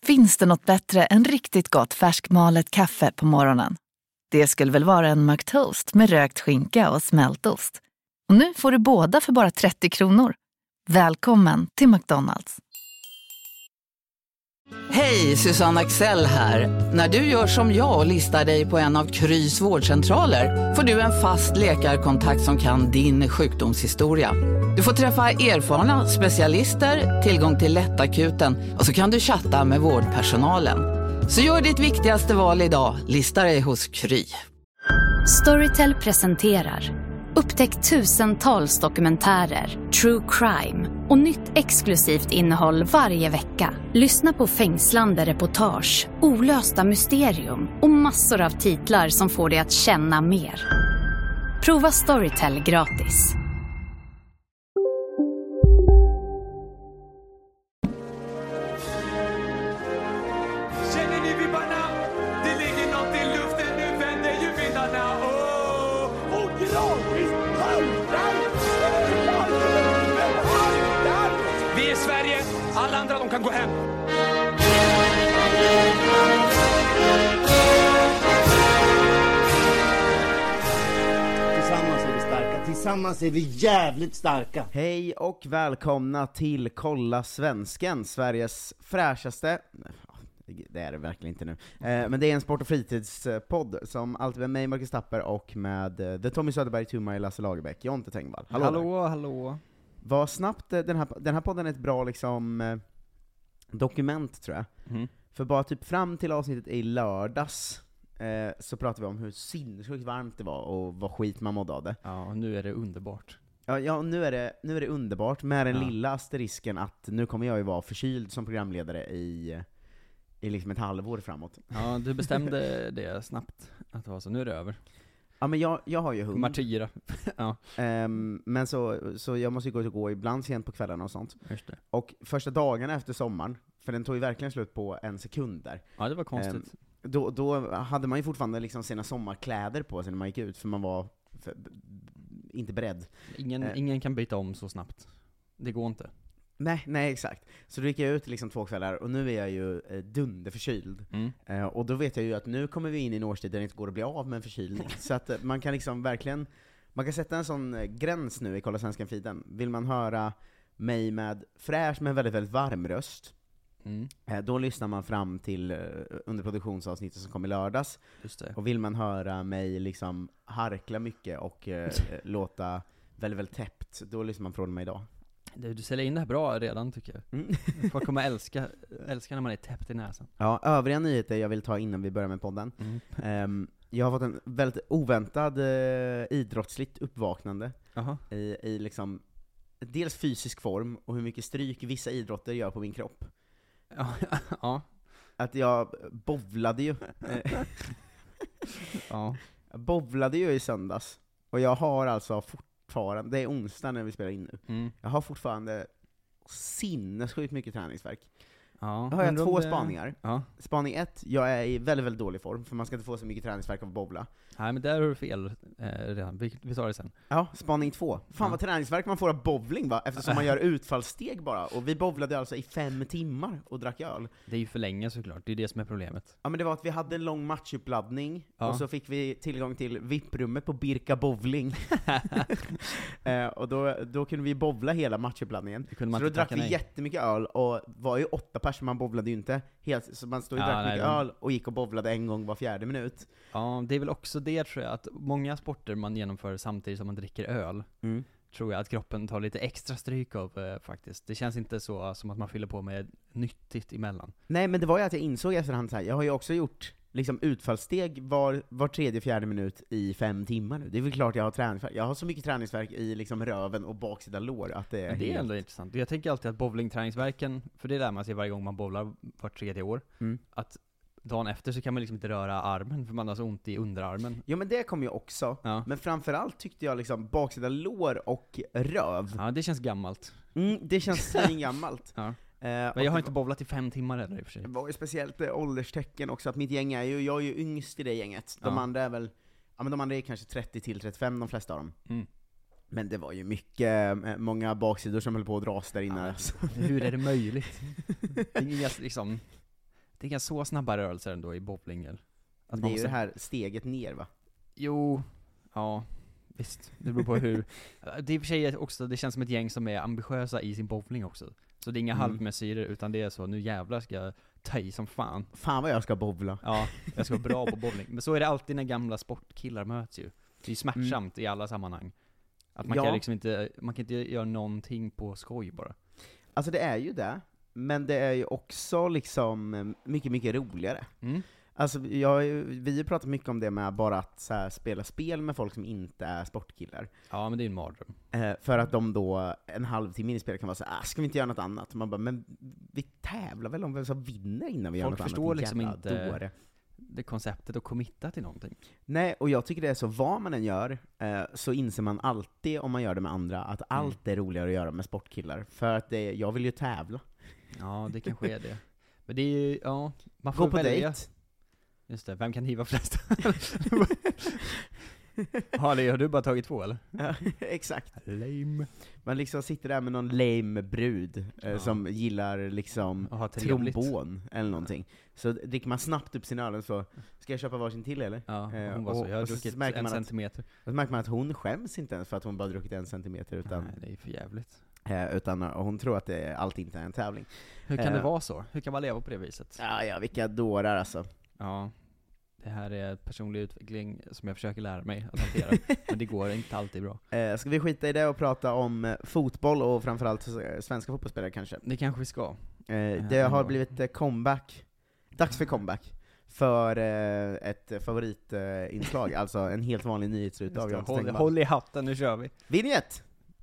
Finns det något bättre än riktigt gott färskmalet kaffe på morgonen? Det skulle väl vara en McToast med rökt skinka och smältost. Och nu får du båda för bara 30 kronor. Välkommen till McDonald's. Hej, Susanne Axel här. När du gör som jag och listar dig på en av Krys vårdcentraler får du en fast läkarkontakt som kan din sjukdomshistoria. Du får träffa erfarna specialister, tillgång till lättakuten och så kan du chatta med vårdpersonalen. Så gör ditt viktigaste val idag, lista dig hos Kry. Storytel presenterar upptäck tusentals dokumentärer, true crime och nytt exklusivt innehåll varje vecka. Lyssna på fängslande reportage, olösta mysterium och massor av titlar som får dig att känna mer. Prova Storytel gratis. Känner ni vibbarna? Det ligger något i luften, nu vänder ju vindarna. Och gradvis haltar. Vi är Sverige, alla andra de kan gå hem. Tillsammans är vi starka, tillsammans är vi jävligt starka. Hej och välkomna till Kolla Svensken, Sveriges fräschaste, det är det verkligen inte nu, men det är en sport- och fritidspodd som alltid med mig, Marcus Tapper, och med The Tommy Söderberg, Tumma, Lasse Lagerbäck, Jonte Tengvall. Hallå. Vad snabbt, den här podden är ett bra liksom dokument, tror jag. För bara typ fram till avsnittet i lördags så pratade vi om hur sinnessjukt varmt det var och vad skit man mådde av det. Ja, nu är det underbart. Ja, nu är det underbart, med den lilla asterisken att nu kommer jag ju vara förkyld som programledare i liksom ett halvår framåt. Ja, du bestämde det snabbt att det var så, nu är det över. Ja, men jag har ju hund. Martyra. Ja. Men så jag måste ju gå ibland sent på kvällarna och sånt. Just det. Och första dagarna efter sommaren, för den tog ju verkligen slut på en sekund där. Ja, det var konstigt. Då hade man ju fortfarande liksom sina sommarkläder på sig när man gick ut, för man var inte beredd. Ingen kan byta om så snabbt. Det går inte. Nej, exakt. Så då gick jag ut liksom 2 kvällar, och nu är jag ju dunderförkyld. Och då vet jag ju att nu kommer vi in i en årstid där det inte går att bli av med en förkylning. Så att man kan liksom verkligen, man kan sätta en sån gräns nu i Kolla Svensken-feeden. Vill man höra mig med fräsch men väldigt, väldigt varm röst, då lyssnar man fram till underproduktionsavsnittet som kom i lördags. Just det. Och vill man höra mig liksom harkla mycket och låta väldigt, väldigt täppt, då lyssnar man från mig idag. Du säljer in det här bra redan, tycker jag. Folk kommer älska när man är täppt i näsan. Ja, övriga nyheter jag vill ta innan vi börjar med podden. Jag har fått en väldigt oväntad idrottsligt uppvaknande i liksom dels fysisk form och hur mycket stryk vissa idrotter gör på min kropp. Ja. Att jag bowlade ju. Ja. Jag bowlade ju i söndags. Och jag har alltså fortfarande, det är onsdag när vi spelar in nu. Jag har fortfarande sinnessjukt mycket träningsvärk. Ja, Jag har 2 spaningar. Ja. Spaning 1, jag är i väldigt, väldigt dålig form, för man ska inte få så mycket träningsvärk av att bowla. Nej, men där har du fel redan. Vi tar det sen. Ja, spaning 2. Fan vad träningsvärk man får av bowling, va? Eftersom man gör utfallssteg bara. Och vi bowlade alltså i 5 timmar och drack öl. Det är ju för länge såklart, det är det som är problemet. Ja, men det var att vi hade en lång matchuppladdning, Ja. och så fick vi tillgång till VIP-rummet på Birka Bowling. Och då kunde vi bowla hela matchuppladdningen. Så då drack vi jättemycket öl, och var ju 8 personer, man bowlade ju inte helt, så man stod och drack mycket öl och gick och bowlade en gång var 4:e minut. Ja, det är väl också det, tror jag, att många sporter man genomför samtidigt som man dricker öl, tror jag att kroppen tar lite extra stryk av faktiskt. Det känns inte så som att man fyller på med nyttigt emellan. Nej, men det var ju att jag insåg efterhand så här, jag har ju också gjort liksom utfallssteg var 3:e, 4:e minut i 5 timmar nu. Det är väl klart jag har träningsvärk. Jag har så mycket träningsvärk i liksom röven och baksida lår att det är det är ändå intressant. Jag tänker alltid att bowlingträningsvärken, för det lär man sig varje gång man bowlar var 3:e år, att dagen efter så kan man liksom inte röra armen för man har så ont i underarmen. Jo, men det kom ju också. Ja. Men framförallt tyckte jag liksom baksida lår och röv. Ja, det känns gammalt. Det känns gammalt. Ja. Men jag har inte bowlat i 5 timmar eller i och för sig. Det var ju speciellt ålderstecken också, att mitt gäng är ju, jag är ju yngst i det gänget. De andra är väl, ja men de andra är kanske 30 till 35, de flesta av dem. Men det var ju många baksidor som höll på att dras där inne. Ja, hur är det möjligt? Det är liksom, Det är så snabba rörelser ändå i bowling. Att Det man är ju måste... det här steget ner, va? Jo, ja, visst. Det beror på hur... Det är i och för sig också, det känns som ett gäng som är ambitiösa i sin bowling också. Så det är inga halvmesyrer, utan det är så, nu jävlar ska jag ta i som fan. Fan vad jag ska bowla. Ja, jag ska vara bra på bowling. Men så är det alltid när gamla sportkillar möts ju. Det är ju smärtsamt i alla sammanhang. Att man kan liksom inte, man kan inte göra någonting på skoj bara. Alltså det är ju det, men det är ju också liksom mycket, mycket roligare. Alltså vi har ju pratat mycket om det med bara att så här, spela spel med folk som inte är sportkillar. Ja, men det är en mardröm. För att de då en halvtimme in i spelet kan vara så här, ska vi inte göra något annat? Man bara, men vi tävlar väl om vem som vinner innan vi gör något annat. Folk förstår liksom inte dåre. Det konceptet att committa till någonting. Nej, och jag tycker det är så, vad man än gör, så inser man alltid om man gör det med andra, att allt är roligare att göra med sportkillar. För att jag vill ju tävla. Ja, det kanske är det. Men det är ju, ja, man får gå på välja. dejt. Just det, vem kan hiva flest? Har du bara tagit 2 eller? Ja, exakt. Lame. Man liksom sitter där med någon lame brud som gillar liksom trombon eller någonting. Så dricker man snabbt upp sin öl och så, ska jag köpa varsin till eller? Ja, hon var så, jag har druckit 1 centimeter. Och så märker man att hon skäms inte ens för att hon bara druckit 1 centimeter, utan, nej, det är för jävligt. Utan hon tror att allt inte är en tävling. Hur kan det vara så? Hur kan man leva på det viset? Ja, vilka dårar alltså. Ja, det här är personlig utveckling som jag försöker lära mig att hantera, men det går inte alltid bra. Ska vi skita i det och prata om fotboll och framförallt svenska fotbollsspelare kanske? Det kanske vi ska. Det har blivit comeback. Dags för comeback. För ett favoritinslag, alltså en helt vanlig nyhetsruta av Jonte Tengvall. Håll i hatten, nu kör vi. Vignett!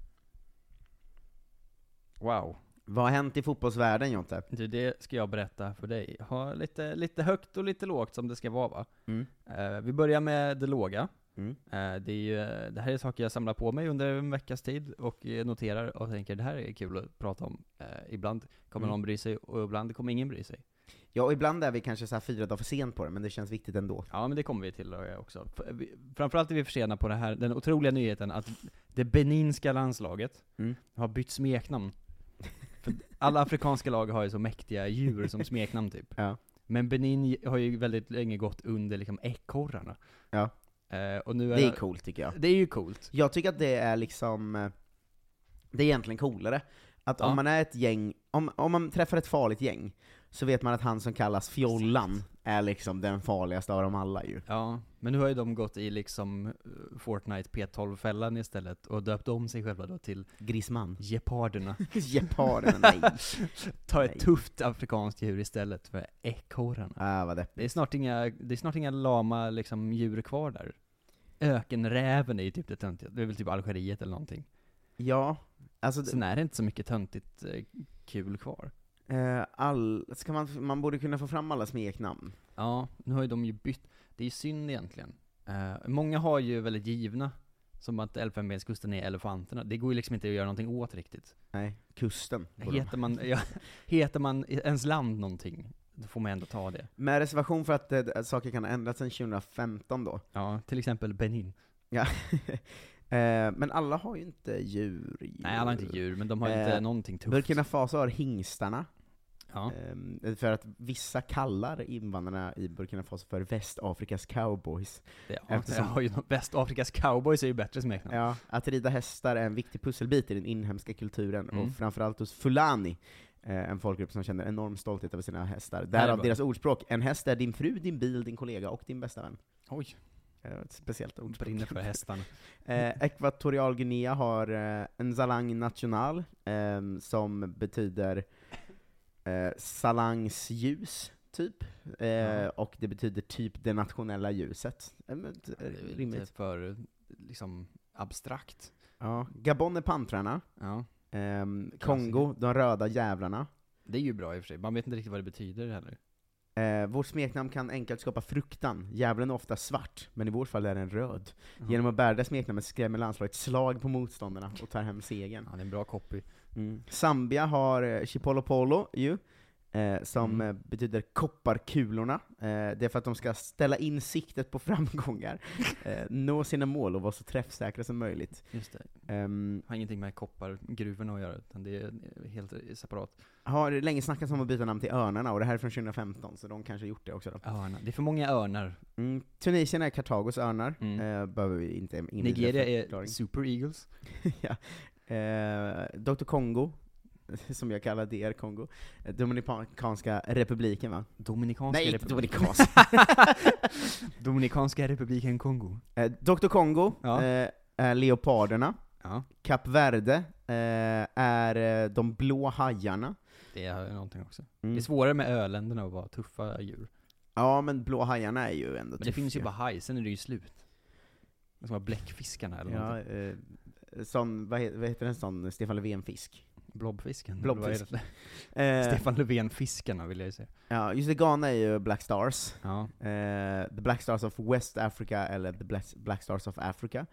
Wow. Vad har hänt i fotbollsvärlden, Jonte? Det ska jag berätta för dig. Ha lite högt och lite lågt som det ska vara, va? Vi börjar med det låga. Det här är saker jag samlar på mig under en veckas tid och noterar och tänker det här är kul att prata om. Ibland kommer någon bry sig och ibland kommer ingen bry sig. Ja, och ibland är vi kanske så här 4 dagar för sent på det, men det känns viktigt ändå. Ja, men det kommer vi till också. Framförallt är vi försena på det här, den otroliga nyheten att det beninska landslaget har bytt smeknamn. För alla afrikanska lag har ju så mäktiga djur som smeknamn typ. Ja. Men Benin har ju väldigt länge gått under liksom ekorrarna. Ja. Och nu det är coolt tycker jag. Det är ju coolt. Jag tycker att det är liksom, det är egentligen coolare. Att om man är ett gäng, om man träffar ett farligt gäng, så vet man att han som kallas Fjollan är liksom den farligaste av dem alla ju. Ja, men nu har ju de gått i liksom Fortnite P12-fällan istället och döpt om sig själva då till Grisman. Geparderna. Geparderna, nej. Ta ett tufft afrikanskt djur istället för ekorrarna. Vad det är snart inga lama liksom djur kvar där. Ökenräven är ju typ det töntiga. Det är väl typ Algeriet eller någonting. Ja, alltså sen är det inte så mycket töntigt kul kvar. Man borde kunna få fram alla smeknamn. Ja, nu har ju de ju bytt. Det är ju synd egentligen. Många har ju väldigt givna, som att Elfenbenskusten är elefanterna. Det går ju liksom inte att göra någonting åt riktigt. Nej, kusten. Heter man ens land någonting, då får man ändå ta det. Med reservation för att saker kan ha ändrats sedan 2015 då. Ja, till exempel Benin. Ja. Men alla har ju inte djur. Nej, alla har inte djur, men de har inte någonting tufft. Burkina Faso har hingstarna. Ja. För att vissa kallar invandrarna i Burkina Faso för Västafrikas cowboys. Västafrikas cowboys är ju bättre smeknamn. Ja, att rida hästar är en viktig pusselbit i den inhemska kulturen, och framförallt hos Fulani, en folkgrupp som känner enorm stolthet över sina hästar. Därav deras ordspråk: en häst är din fru, din bil, din kollega och din bästa vän. Oj. Ett speciellt ord. Brinner för hästarna. Ekvatorial Guinea har en Salang National, som betyder Salangs ljus, typ. Och det betyder typ det nationella ljuset. Rimligt. Lite för liksom abstrakt. Ja. Gabon är pantrarna. Ja. Kongo, de röda jävlarna. Det är ju bra i och för sig. Man vet inte riktigt vad det betyder heller. Vårt smeknamn kan enkelt skapa fruktan. Djävulen är ofta svart, men i vårt fall är den röd. Genom att bära det smeknamnet skrämmer landslaget slag på motståndarna och tar hem segern. Ja, det är en bra copy. Zambia har Chipolopolo ju. som betyder kopparkulorna. Det är för att de ska ställa in siktet på framgångar, nå sina mål och vara så träffsäkra som möjligt. Just det. Har ingenting med koppargruvorna att göra, utan det är helt separat. Har länge snackat om att byta namn till Örnarna, och det här är från 2015, så de kanske gjort det också då. Örnar. Det är för många örnar. Tunisien är Kartagos örnar. Behöver vi inte Nigeria är Super Eagles. Ja. Dr. Kongo, som jag kallar DR Kongo. Dominikanska republiken, va? Dominikanska republiken Kongo. Dr. Kongo är leoparderna. Ja. Kap Verde är de blå hajarna. Det är någonting också. Det är svårare med öländerna att vara tuffa djur. Ja, men blå hajarna är ju ändå men det finns ju bara haj, sen är det ju slut. Som var bläckfiskarna eller någonting. Sån, vad heter en sån Stefan Löfven-fisk? Blobfisken. Blobfisk. Stefan Löfven-fiskarna vill jag säga. Ja, just det, Ghana är ju Black Stars. Ja. The Black Stars of West Africa, eller The Black Stars of Africa.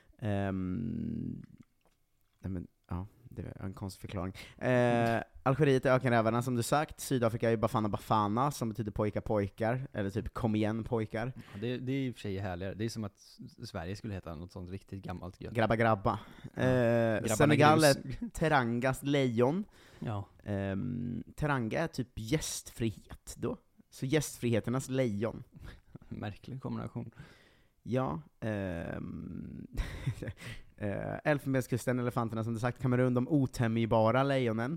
Det är en konstig förklaring. Algeriet är ökenrävarna, som du sagt. Sydafrika är Bafana Bafana, som betyder pojkar, eller typ kom igen pojkar. Ja, det är i och för sig härligare. Det är som att Sverige skulle heta något sånt riktigt gammalt gött. Grabba. Senegal är Terangas lejon. Ja. Teranga är typ gästfrihet då. Så gästfriheternas lejon. Märklig kombination. Ja. Elfenbenskusten, elefanterna, som du sagt. Kamerun, de otämjbara lejonen.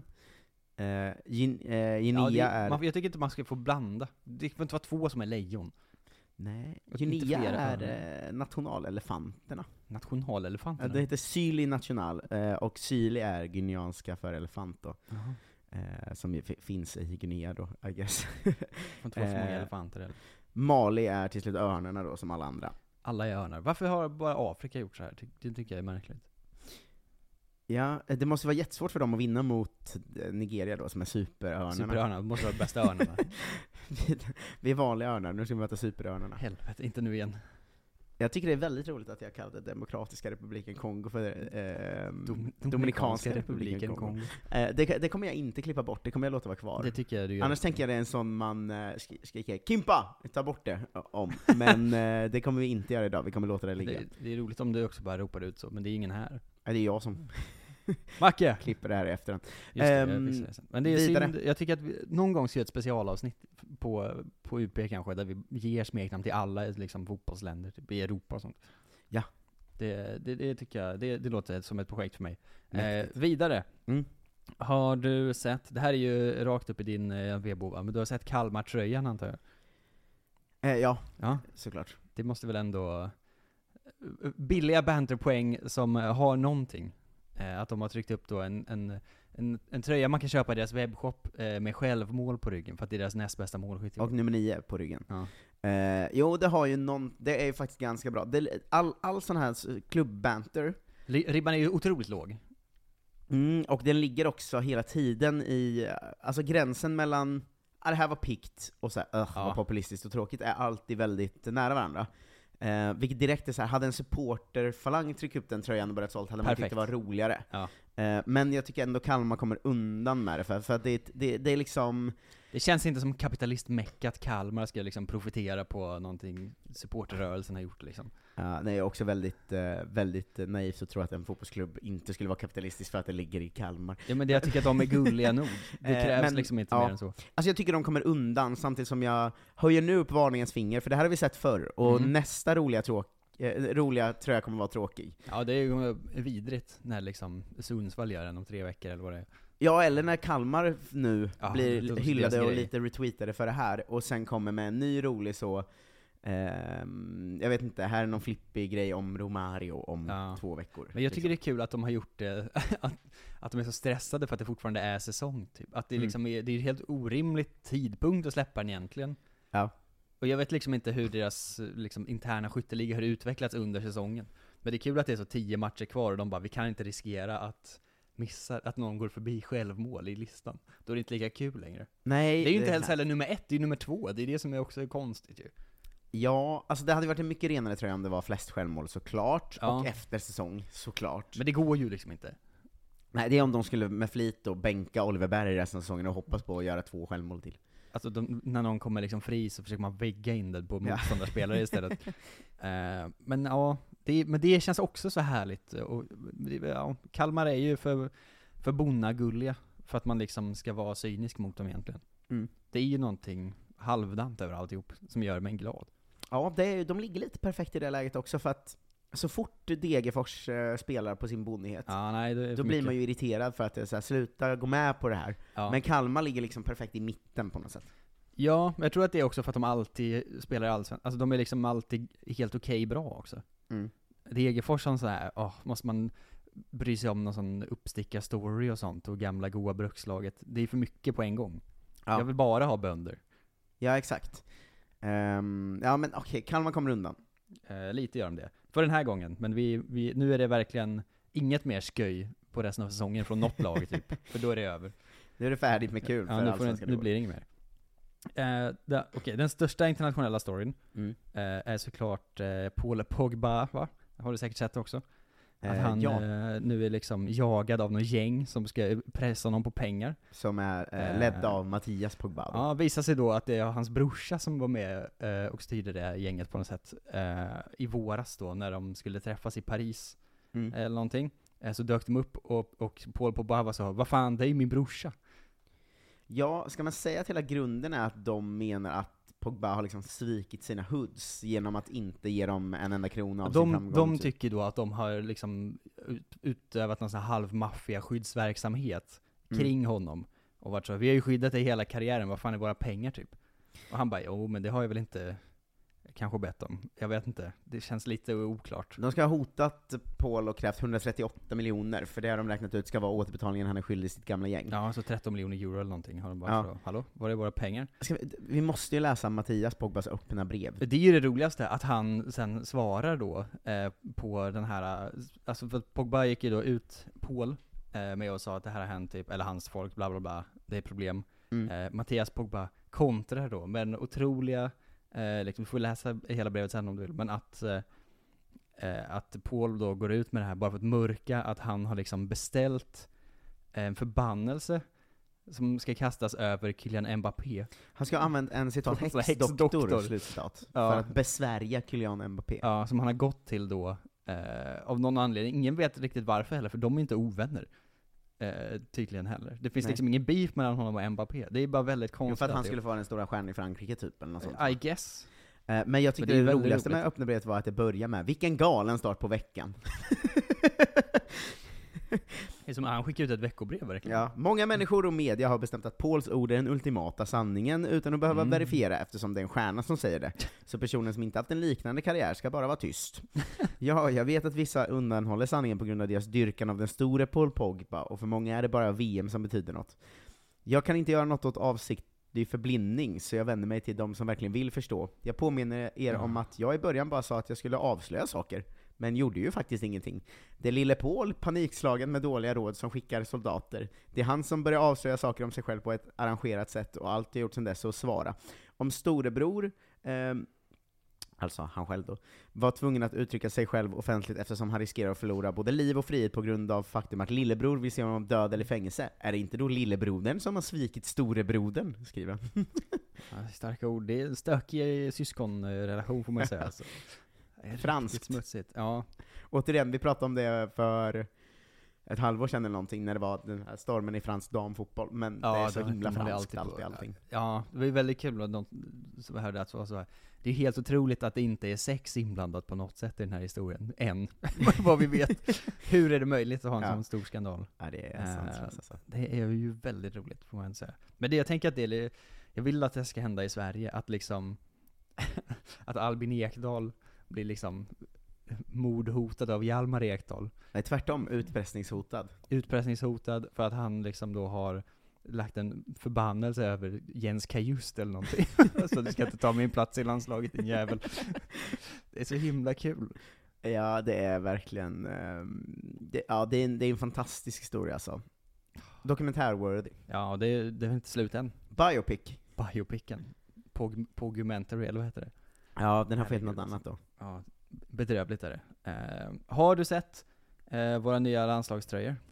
Guinea är... Jag tycker inte man ska få blanda. Det får inte vara två som är lejon. Nej, Guinea är nationalelefanterna. Nationalelefanterna? Det heter Syli national, och Syli är guineanska för elefant då. Som finns i Guinea då, I guess. Får inte vara för många elefanter eller? Mali är till slut örnarna då, som alla andra. Alla är örnar. Varför har bara Afrika gjort så här? Det tycker jag är märkligt. Ja, det måste vara jättesvårt för dem att vinna mot Nigeria då, som är superörnarna. Superörnarna, måste vara bästa örnarna. Vi är vanliga örnar, nu ska vi möta superörnarna. Helvete, inte nu igen. Jag tycker det är väldigt roligt att jag kallade Demokratiska republiken Kongo för Dominikanska republiken Kongo. Det kommer jag inte klippa bort, det kommer jag låta vara kvar. Det tycker jag du gör. Annars tänker jag det är en sån man skriker Kimpa, ta bort det om. Men det kommer vi inte göra idag, vi kommer låta det ligga. Det är roligt om du också bara ropar ut så, men det är ingen här. Det är jag som Macke! klipper det här i efterhand. Men det är synd, jag tycker att vi någon gång ska göra ett specialavsnitt på UP kanske, där vi ger smeknamn till alla liksom fotbollsländer typ i Europa och sånt. Ja. Det tycker jag, det låter som ett projekt för mig. Vidare. Har du sett, det här är ju rakt upp i din vedbova, men du har sett Kalmar-tröjan antar jag? Ja, såklart. Det måste väl ändå billiga banterpoäng som har någonting. Att de har tryckt upp då en tröja man kan köpa i deras webbshop med självmål på ryggen, för att det är deras näst bästa målskytt. Och nummer 9 på ryggen. Ja. Jo, det har ju det är ju faktiskt ganska bra. All sån här klubbbanter. Ribban är ju otroligt låg. Och den ligger också hela tiden i, alltså gränsen mellan det här var pikt och så här, vad populistiskt och tråkigt, är alltid väldigt nära varandra. Vilket direkt är så här, hade en supporterfalang tryckt upp den tröjan och börjat sålt, hade man tyckt det var roligare. Ja. Men jag tycker ändå Kalmar kommer undan med det, för att det är liksom... Det känns inte som kapitalistmäcka att Kalmar ska liksom profitera på någonting supporterrörelsen har gjort liksom. Det är också väldigt, väldigt naivt att tro att en fotbollsklubb inte skulle vara kapitalistisk för att det ligger i Kalmar. Ja, men jag tycker att de är gulliga nog. Det krävs liksom inte mer än så. Alltså jag tycker de kommer undan, samtidigt som jag höjer nu upp varningens finger, för det här har vi sett förr, och nästa roliga tror jag kommer vara tråkig. Ja, det är ju vidrigt när liksom Sundsvall gör den om 3 veckor eller vad det är. Ja, eller när Kalmar nu blir hyllade och lite retweetade för det här, och sen kommer med en ny rolig så, jag vet inte, här är någon flippig grej om Romario om 2 veckor. Men jag tycker det är kul att de har gjort det, att de är så stressade för att det fortfarande är säsong typ. Att det liksom det är helt orimligt tidpunkt att släppa den egentligen. Ja. Och jag vet liksom inte hur deras liksom interna skytteliga har utvecklats under säsongen. Men det är kul att det är så 10 matcher kvar och de bara, vi kan inte riskera att missa att någon går förbi självmål i listan. Då är det inte lika kul längre. Nej, det är ju inte heller nummer 1, det är nummer 2. Det är det som är också konstigt ju. Ja, alltså det hade varit en mycket renare tröja om det var flest självmål såklart, och efter säsong såklart. Men det går ju liksom inte. Nej, det är om de skulle med flit då bänka Oliver Berg resten av säsongen och hoppas på att göra 2 självmål till. Alltså när någon kommer liksom fri så försöker man vägga in det på motståndarspelare istället. Men ja, det känns också så härligt. Och, ja, Kalmar är ju för bonnagulliga för att man liksom ska vara cynisk mot dem egentligen. Det är ju någonting halvdant över alltihop som gör mig glad. Ja, de ligger lite perfekt i det läget också, för att så fort Degerfors spelar på sin bonnighet, då blir man ju irriterad för att det är så här, sluta gå med på det här. Ja. Men Kalmar ligger liksom perfekt i mitten på något sätt. Ja, jag tror att det är också för att de alltid spelar i allsvenskan. Alltså de är liksom alltid helt okej bra också. Degerfors som så här, måste man bry sig om någon sån uppsticka-story och sånt, och gamla goa brukslaget. Det är för mycket på en gång. Ja. Jag vill bara ha bönder. Ja, exakt. Ja, men okej, Kalmar kommer undan. Lite gör de det. För den här gången. Men nu är det verkligen inget mer sköj på resten av säsongen från något lag typ. För då är det över. Nu är det färdigt med kul. Ja, nu blir det inget mer. Den största internationella storyn är såklart Paul Pogba, va? Har du säkert sett också. Att han nu är liksom jagad av någon gäng som ska pressa honom på pengar. Som är ledd av Mattias Pogba då. Ja, visar sig då att det är hans brorsa som var med och styrde det gänget på något sätt. I våras då, när de skulle träffas i Paris eller någonting. Så dök de upp och Paul Pogba sa, vad fan, det är ju min brorsa. Ja, ska man säga att hela grunden är att de menar att Pogba har liksom svikit sina hoods genom att inte ge dem en enda krona av sin framgång. De tycker då att de har liksom utövat någon sån här halvmaffia skyddsverksamhet kring honom. Och varit så, vi har ju skyddat dig hela karriären, vad fan är våra pengar typ? Och han bara, jo men det har jag väl inte kanske bett om. Jag vet inte, det känns lite oklart. De ska ha hotat Paul och krävt 138 miljoner, för det har de räknat ut ska vara återbetalningen han är skyldig sitt gamla gäng. Ja, så 13 miljoner euro eller någonting har de bara så, hallå, var är våra pengar? Vi måste ju läsa Mattias Pogbas öppna brev. Det är ju det roligaste, att han sen svarar då på den här, alltså för Pogba gick ju då ut Paul med och sa att det här har hänt typ, eller hans folk, bla bla bla, det är problem. Mattias Pogba kontrar då, men otroliga liksom, du får läsa hela brevet sen om du vill, men att Paul då går ut med det här bara för att mörka att han har liksom beställt en förbannelse som ska kastas över Kylian Mbappé. Han ska ha använt en citat häxdoktor slutcitat, för att besvärja Kylian Mbappé. Ja, som han har gått till då av någon anledning. Ingen vet riktigt varför heller, för de är inte ovänner. Tydligen heller. Det finns liksom ingen beef mellan honom och Mbappé. Det är bara väldigt konstigt. För att han skulle få den stora stjärnan i Frankrike typ eller något sånt. I guess. Men jag tyckte det roligaste med öppna brevet var att det börjar med vilken galen start på veckan. Det är som han skickar ut ett veckobrev verkligen. Ja, många människor och media har bestämt att Pauls ord är den ultimata sanningen utan att behöva verifiera, eftersom det är en stjärna som säger det. Så personen som inte haft en liknande karriär ska bara vara tyst. Ja, jag vet att vissa undanhåller sanningen på grund av deras dyrkan av den store Paul Pogba, och för många är det bara VM som betyder något. Jag kan inte göra något åt avsiktlig förblindning, så jag vänder mig till de som verkligen vill förstå. Jag påminner er om att jag i början bara sa att jag skulle avslöja saker, men gjorde ju faktiskt ingenting. Det är lille Paul, panikslagen med dåliga råd, som skickar soldater. Det är han som börjar avslöja saker om sig själv på ett arrangerat sätt, och allt jag gjort sedan dess är att svara. Om storebror, alltså han själv då, var tvungen att uttrycka sig själv offentligt eftersom han riskerar att förlora både liv och frihet på grund av faktum att lillebror vill se honom död eller fängelse, är det inte då lillebrodern som har svikit storebrodern, skriver han. Ja, starka ord. Det är en stökig syskonrelation får man säga. Alltså. Franskt. Smutsigt, ja. Återigen, vi pratade om det för ett halvår sedan eller någonting, när det var den här stormen i fransk damfotboll, men ja, det är så himla franskt allting. Ja, det var ju väldigt kul att de som hörde att så här. Det är helt otroligt att det inte är sex inblandat på något sätt i den här historien, än vad vi vet. Hur är det möjligt att ha en sån stor skandal? Ja, det är sant. Alltså. Det är ju väldigt roligt, får man säga. Men det jag tänker att jag vill att det ska hända i Sverige, att liksom att Albin Ekdal blir liksom mordhotad av Hjalmar Ekdal. Nej, tvärtom, utpressningshotad. Utpressningshotad för att han liksom då har lagt en förbannelse över Jens Kajust eller någonting. Så du ska inte ta min plats i landslaget, din jävel. Det är så himla kul. Ja, det är verkligen det är en fantastisk historia alltså. Dokumentärworthy. Ja, det är inte slut än. Biopicen. Pogumentary, eller vad heter det? Ja, den har fått något annat då. Ja, bedrövligt är det. Har du sett våra nya landslagströjor?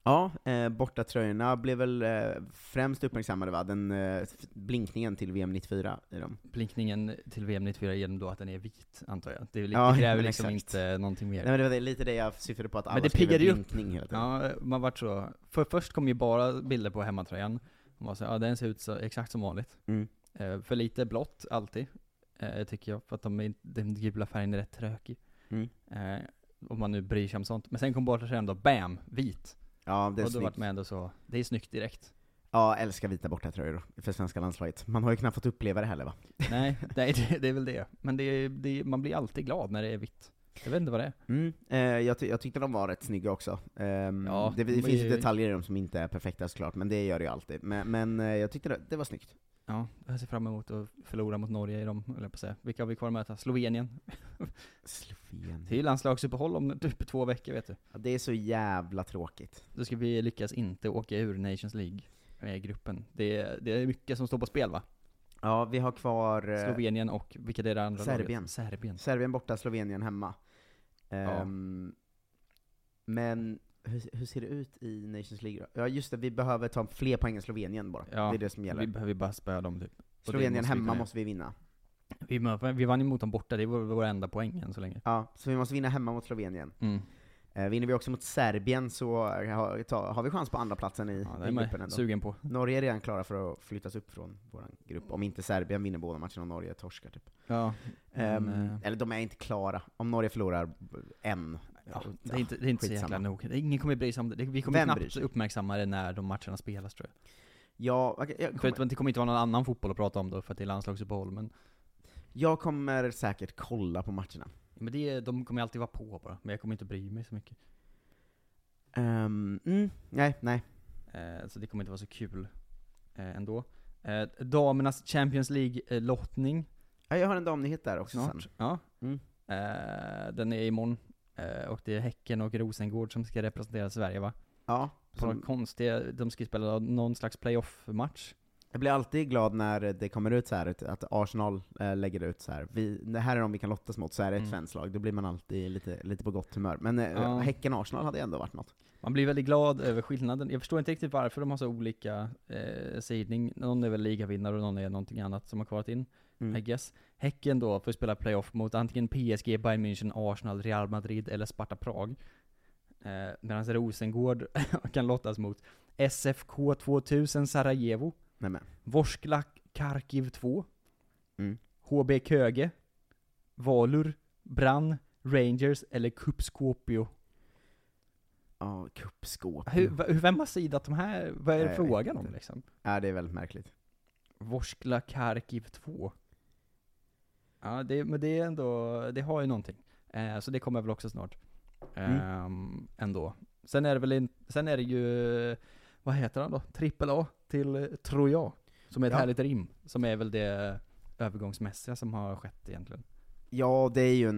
Ja, bortatröjorna blev väl främst uppmärksammade, va? Den blinkningen till VM 94 i dem. Blinkningen till VM 94 genom då att den är vit, antar jag. Det Ja, kräver liksom exakt. inte någonting mer. Nej, men det var lite det jag syftade på, att alla Men det skriver piggade ju upp. blinkning hela tiden. Ja, man vart så. Först kom ju bara bilder på hemmatröjan. Man var så, ja, den ser ut så exakt som vanligt. För lite blått alltid, tycker jag. För att den gula färgen är rätt trökig. Om man nu bryr sig om sånt. Men sen kom bortatröjan då, bam, vit. Ja, det är och då snyggt. vart man ändå så, det är snyggt direkt. Ja, älskar vita bortatröjor för svenska landslaget. Man har ju knappt fått uppleva det heller, va? Nej, det är väl det. Men man blir alltid glad när det är vitt. Jag vet inte vad det är. Jag tyckte de var rätt snygga också. Ja, det finns ju detaljer i dem som inte är perfekta såklart, men det gör det ju alltid. Men jag tyckte det var snyggt. Ja, jag ser fram emot att förlora mot Norge i dem, eller på att säga. Vilka har vi kvar att möta? Slovenien. Det är ju landslagsuppehåll om typ 2 veckor, vet du. Ja, det är så jävla tråkigt. Då ska vi lyckas inte åka ur Nations League med gruppen. Det är mycket som står på spel, va? Ja, vi har kvar Slovenien och vilka är det andra Serbien. Laget? Serbien borta, Slovenien hemma. Ja. Men hur ser det ut i Nations League då? Ja, just det, vi behöver ta fler poäng än Slovenien bara. Ja, det är det som gäller. Vi behöver bara spöa dem typ. Slovenien hemma måste vi vinna. Vi vann emot dem borta, det var vår enda poäng än så länge. Ja, så vi måste vinna hemma mot Slovenien. Vinner vi också mot Serbien så har vi chans på andra platsen i gruppen ändå. Sugen på. Norge är redan klara för att flyttas upp från vår grupp, om inte Serbien vinner båda matcherna och Norge torskar typ. Ja. Eller de är inte klara. Om Norge förlorar en. Ja, det är inte så jäkla nog. Ingen kommer bry sig om det. Vi kommer knappt uppmärksamma det när de matcherna spelas, tror jag. Ja, okay, för det kommer inte vara någon annan fotboll att prata om då, för att det är landslagsuppehåll, men jag kommer säkert kolla på matcherna. Men de kommer alltid vara på bara, men jag kommer inte bry mig så mycket. Nej. Så det kommer inte vara så kul ändå. Damernas Champions League-lottning. Ja, jag har en damnyhet där också snart. Sen. Ja. Den är imorgon. Och det är Häcken och Rosengård som ska representera Sverige, va? Ja. De ska spela någon slags playoff-match. Jag blir alltid glad när det kommer ut så här, att Arsenal lägger ut så här. Det här är de vi kan lottas mot, så är det ett svenskt lag. Då blir man alltid lite på gott humör. Men Häcken-Arsenal hade ändå varit något. Man blir väldigt glad över skillnaden. Jag förstår inte riktigt varför de har så olika sidning. Någon är väl ligavinnare och någon är någonting annat som har kvarat in, I guess. Häcken då får spela playoff mot antingen PSG, Bayern München, Arsenal, Real Madrid eller Sparta Prag. Medan Rosengård kan lottas mot SFK 2000 Sarajevo, Vorskla Kharkiv 2, HB Köge, Valur, Brann, Rangers eller Kuppskopio. Ja, Kuppskopio. Vem har sidat de här? Vad är det frågan om liksom? Ja, det är väldigt märkligt. Vorskla Kharkiv 2. Ja, men det är ändå, det har ju någonting. Så det kommer väl också snart. Ändå. Sen är det ju, vad heter han då? AAA till Troja. Som är ett härligt rim. Som är väl det övergångsmässiga som har skett egentligen. Ja, det är ju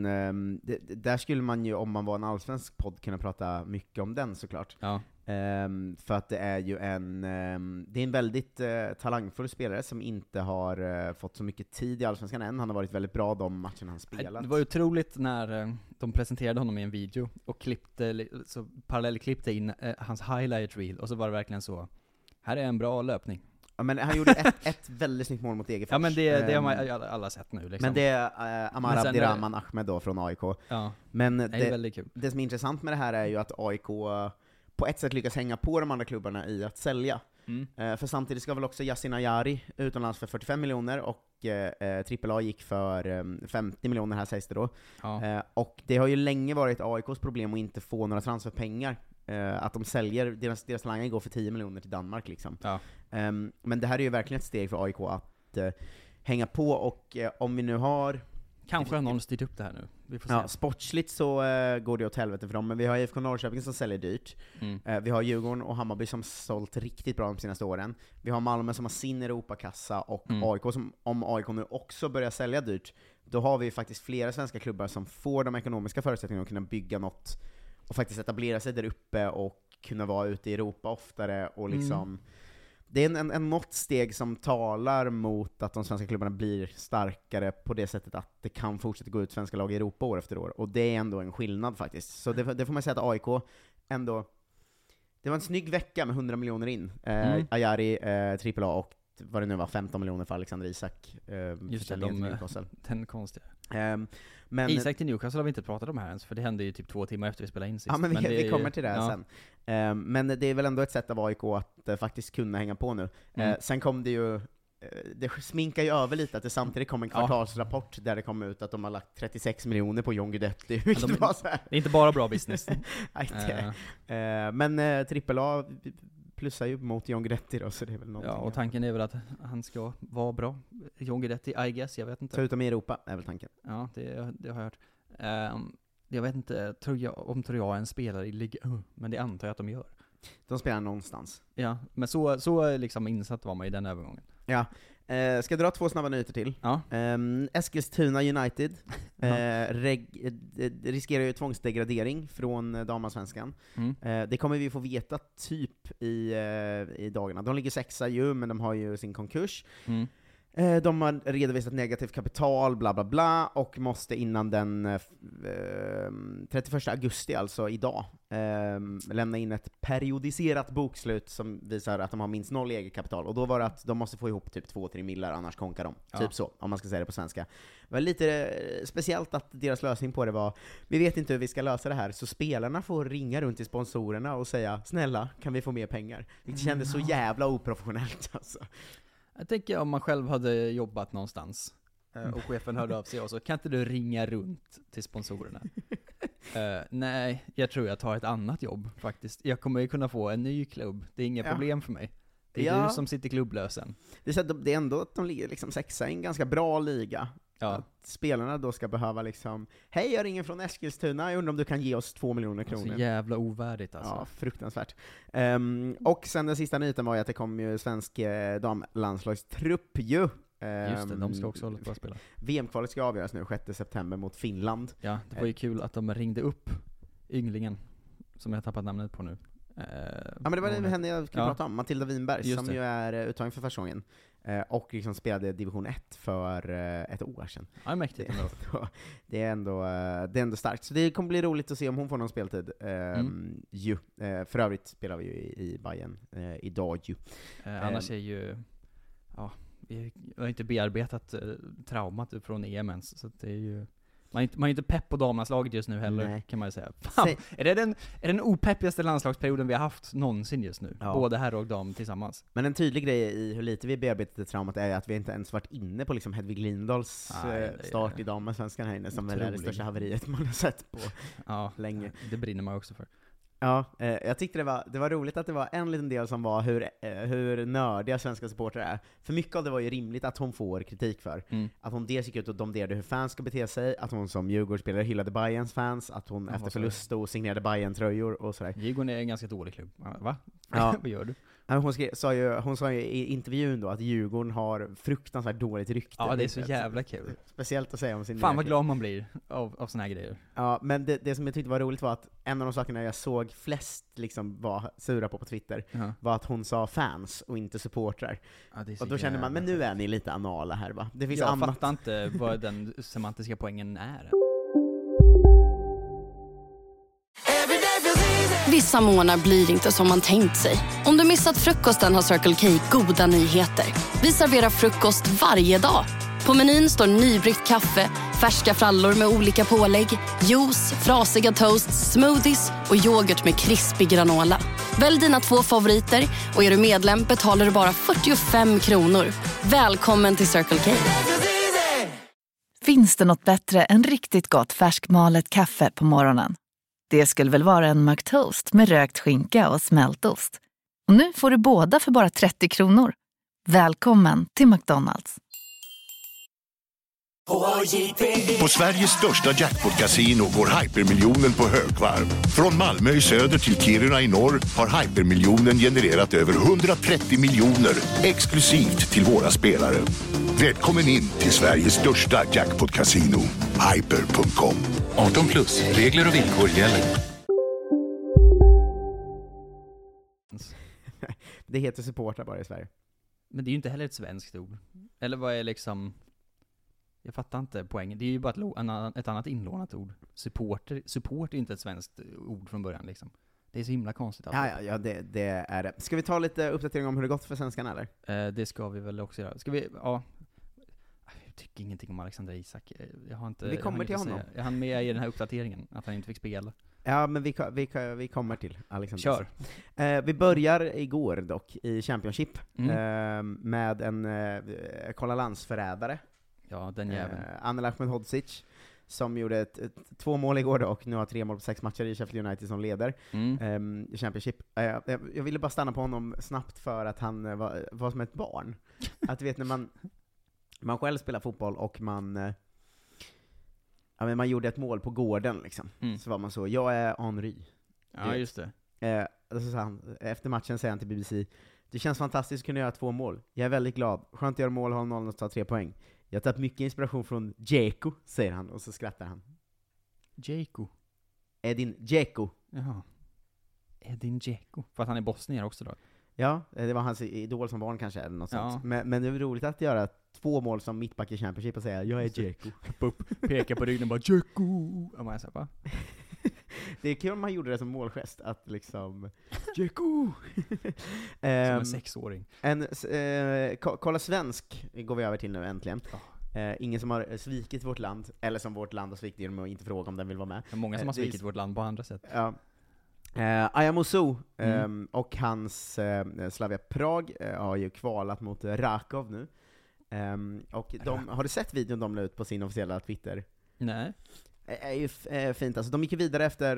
där skulle man ju, om man var en allsvensk podd, kunna prata mycket om den såklart. Ja. För att det är ju det är en väldigt talangfull spelare som inte har fått så mycket tid i allsvenskan än. Han har varit väldigt bra de matcherna han spelat. Det var ju otroligt när de presenterade honom i en video och parallellklippte in hans highlight reel, och så var det verkligen så, här är en bra löpning. Ja, men han gjorde ett väldigt snyggt mål mot Degerfors. Ja, men det har man alla sett nu liksom. Men det är Amar Abdirahman Ahmed då från AIK. Ja, men det är väldigt kul. Det som är intressant med det här är ju att AIK på ett sätt lyckas hänga på de andra klubbarna i att sälja. För samtidigt ska väl också Yasin Ayari utomlands för 45 miljoner och AAA gick för 50 miljoner här, sägs det då. Ja. Och det har ju länge varit AIKs problem att inte få några transferpengar. Att de säljer, deras talanger går för 10 miljoner till Danmark liksom. Ja. Men det här är ju verkligen ett steg för AIK att hänga på, och om vi nu har... Kanske har någon styrt upp det här nu. Vi får se. Ja, sportsligt så går det åt helvete för dem, men vi har IFK Norrköping som säljer dyrt. Vi har Djurgården och Hammarby som sålt riktigt bra de senaste åren. Vi har Malmö som har sin Europakassa, och AIK som, om AIK nu också börjar sälja dyrt, då har vi faktiskt flera svenska klubbar som får de ekonomiska förutsättningarna att kunna bygga något och faktiskt etablera sig där uppe och kunna vara ute i Europa oftare och liksom... Det är en måttsteg som talar mot att de svenska klubbarna blir starkare på det sättet att det kan fortsätta gå ut svenska lag i Europa år efter år. Och det är ändå en skillnad faktiskt. Så det får man säga att AIK ändå Det var en snygg vecka med 100 miljoner in. Ajari, AAA och vad det nu var, 15 miljoner för Alexander Isak. Just det, den konstiga. Men Isak till Newcastle har vi inte pratat om här ens, för det hände ju typ 2 timmar efter vi spelade in sist. Ja, men vi kommer till det här sen. Men det är väl ändå ett sätt av AIK att faktiskt kunna hänga på nu. Sen kom det ju, det sminkar ju över lite att det samtidigt kom en kvartalsrapport där det kom ut att de har lagt 36 miljoner på John Guidetti. Det är inte bara bra business. Men AAA plussar ju mot John Guidetti då, så det är väl någonting. Ja, och tanken är väl att han ska vara bra. John Guidetti, I guess, jag vet inte. Förutom i Europa är väl tanken. Ja, det har jag hört. Jag vet inte, om tror jag en spelare i Liga, men det antar jag att de gör. De spelar någonstans. Ja, men så liksom insatt var man i den övergången. Ja. Ska jag dra 2 snabba nyheter till? Ja. Eskilstuna United riskerar ju tvångsdegradering från damallsvenskan. Det kommer vi få veta typ i dagarna. De ligger 6:a ju, men de har ju sin konkurs. De har redovisat negativt kapital, bla bla bla, och måste innan den 31 augusti, alltså idag, lämna in ett periodiserat bokslut som visar att de har minst 0 eget kapital. Och då var det att de måste få ihop typ 2-3 millar, annars konkar de. Ja. Typ så, om man ska säga det på svenska. Det var lite speciellt att deras lösning på det var: vi vet inte hur vi ska lösa det här, så spelarna får ringa runt till sponsorerna och säga: snälla, kan vi få mer pengar? Det kändes så jävla oprofessionellt alltså. Jag tänker om man själv hade jobbat någonstans och chefen hörde av sig och så: kan inte du ringa runt till sponsorerna? Nej, jag tror jag tar ett annat jobb faktiskt. Jag kommer ju kunna få en ny klubb. Det är inga problem för mig. Det är du som sitter klubblösen. Det är ändå att de ligger liksom 6:a i en ganska bra liga. Ja. Att spelarna då ska behöva liksom: hej, jag ringer från Eskilstuna, jag undrar om du kan ge oss 2 miljoner kronor. Så jävla ovärdigt alltså. Ja, fruktansvärt. Och sen den sista nyheten var ju att det kom ju svensk damlandslagstrupp ju. Just det, de ska också hålla på att spela. VM-kvalet ska avgöras nu 6 september mot Finland. Ja, det var ju kul att de ringde upp ynglingen, som jag har tappat namnet på nu. Ja, men det var det henne jag skulle prata om, Matilda Winberg, som ju är uttagen för första gången. Och liksom spelade division 1 för ett år sedan. Ja, mäktigt ändå. Det är ändå starkt. Så det kommer bli roligt att se om hon får någon speltid. För övrigt spelar vi ju i Bayern idag ju. Annars är ju... Ja, vi har inte bearbetat traumat från EM ens, så det är ju... Man är inte pepp på damlandslaget just nu heller. Nej. Kan man ju säga. Fan, är det den opeppigaste landslagsperioden vi har haft någonsin just nu? Ja. Både herr och dam tillsammans. Men en tydlig grej i hur lite vi bearbetat traumat är att vi inte ens varit inne på liksom Hedvig Lindahls start i damallsvenskan här inne, som väl är det största haveriet man har sett på länge. Det brinner man också för. Ja, jag tyckte det var roligt att det var en liten del som var hur nördiga svenska supportrar är. För mycket av det var ju rimligt att hon får kritik för. Att hon dels gick ut och domderade hur fans ska bete sig, att hon som Djurgårdsspelare hyllade Bayerns fans, att hon efter förlust och signerade Bayern-tröjor och sådär. Djurgården är en ganska dålig klubb. Va? Ja. Vad gör du? Hon sa ju i intervjun då att Djurgården har fruktansvärt dåligt rykte. Ja, det är så jävla kul. Speciellt att säga om sin... Fan vad glad man blir av såna här grejer. Ja, men det som jag tyckte var roligt var att en av de sakerna jag såg flest liksom var sura på Twitter var att hon sa fans och inte supportrar. Ja, och då kände man, men nu är ni lite anala här, va? Det finns jag fattar inte vad den semantiska poängen är. Vissa månader blir inte som man tänkt sig. Om du missat frukosten har Circle K goda nyheter. Vi serverar frukost varje dag. På menyn står nybryggt kaffe, färska frallor med olika pålägg, juice, frasiga toasts, smoothies och yoghurt med krispig granola. Välj dina 2 favoriter och är du medlem betalar du bara 45 kronor. Välkommen till Circle K. Finns det något bättre än riktigt gott färskmalet kaffe på morgonen? Det skulle väl vara en McToast med rökt skinka och smältost. Och nu får du båda för bara 30 kronor. Välkommen till McDonald's. På Sveriges största jackpot-casino går Hypermiljonen på högvarv. Från Malmö i söder till Kiruna i norr har Hypermiljonen genererat över 130 miljoner exklusivt till våra spelare. Välkommen in till Sveriges största jackpot-casino, hyper.com. 18+, regler och villkor gäller. Det heter supportrar bara i Sverige. Men det är ju inte heller ett svenskt ord. Eller vad är liksom... Jag fattar inte poängen. Det är ju bara ett annat inlånat ord. Support är inte ett svenskt ord från början liksom. Det är så himla konstigt alltså. Ja, det är det. Ska vi ta lite uppdatering om hur det gått för svenskarna eller? Det ska vi väl också göra. Ska vi, ja. Jag tycker ingenting om Alexander Isak. Jag har inte, vi kommer till honom. Jag hann med i den här uppdateringen att han inte fick spela. Ja, men vi kommer till Alexander. Kör. Vi börjar igår dock i Championship med en Kolla landsförrädare. Ja, den jäveln. Anel Ahmedhodzic, som gjorde 2 mål igår då, och nu har 3 mål på 6 matcher i Sheffield United som leder i Championship. Jag ville bara stanna på honom snabbt för att han var som ett barn. Att du vet, när man själv spelar fotboll och man gjorde ett mål på gården liksom. Så var man så, jag är Henry. Ja, just det. Så sa han, efter matchen säger han till BBC: det känns fantastiskt att kunna göra 2 mål. Jag är väldigt glad. Skönt att göra mål, ha 0 och ta 3 poäng. Jag har tagit mycket inspiration från Dzeko, säger han, och så skrattar han. Dzeko? Edin Dzeko. Jaha. Edin Dzeko. För att han är bosnier också då? Ja, det var hans idol som barn kanske, eller något sånt. Men det är roligt att göra 2 mål som mittback i Championship och säga, jag är Dzeko. Peka på ryggen och bara, Dzeko! Och man säger, va? Det är kul om man gjorde det som målgest, att liksom Dzeko! Som en 6-åring. Kolla svensk går vi över till nu äntligen. Ingen som har svikit vårt land, eller som vårt land har svikit genom att inte fråga om den vill vara med. Många som har svikit vårt land på andra sätt. Ja. Ayamosu och hans Slavia Prag har ju kvalat mot Rakov nu. Och har du sett videon de la ut på sin officiella Twitter? Nej. Är ju fint. Alltså, de gick vidare efter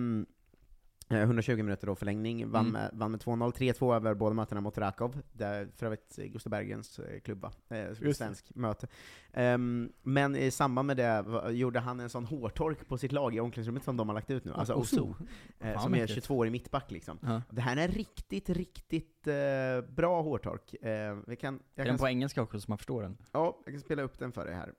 120 minuter då förlängning, vann med 2-0, 3-2 över båda mötena mot Rakov, där för övrigt Gustav Bergens klubba, svensk möte. Men i samband med det gjorde han en sån hårtork på sitt lag i omklädningsrummet som de har lagt ut nu, alltså Oso, som är 22-årig mittback liksom. Det här är en riktigt bra hårtork. Är den på engelska också så man förstår den? Ja, jag kan spela upp den för dig här.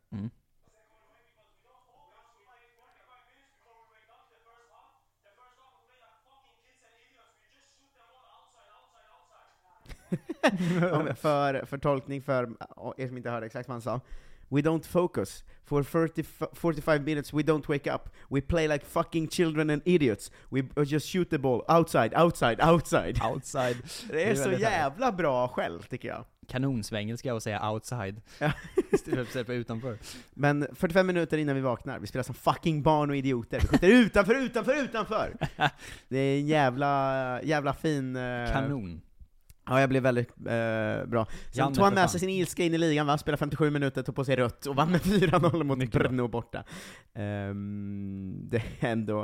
för tolkning för er som inte hörde exakt vad han sa. We don't focus. For 45 minutes we don't wake up. We play like fucking children and idiots. We just shoot the ball. Outside. Det är så jävla bra själv, tycker jag. Kanonsvengelska att säga outside. Istället för att säga utanför. Men 45 minuter innan vi vaknar, vi spelar som fucking barn och idioter. Vi skjuter utanför. Det är en jävla fin... Kanon. Ja, jag blev väldigt bra. Sen tog han med sig sin ilska in i ligan, va? Spelade 57 minuter, tog på sig rött och vann med 4-0 mot Brno borta. Det är ändå...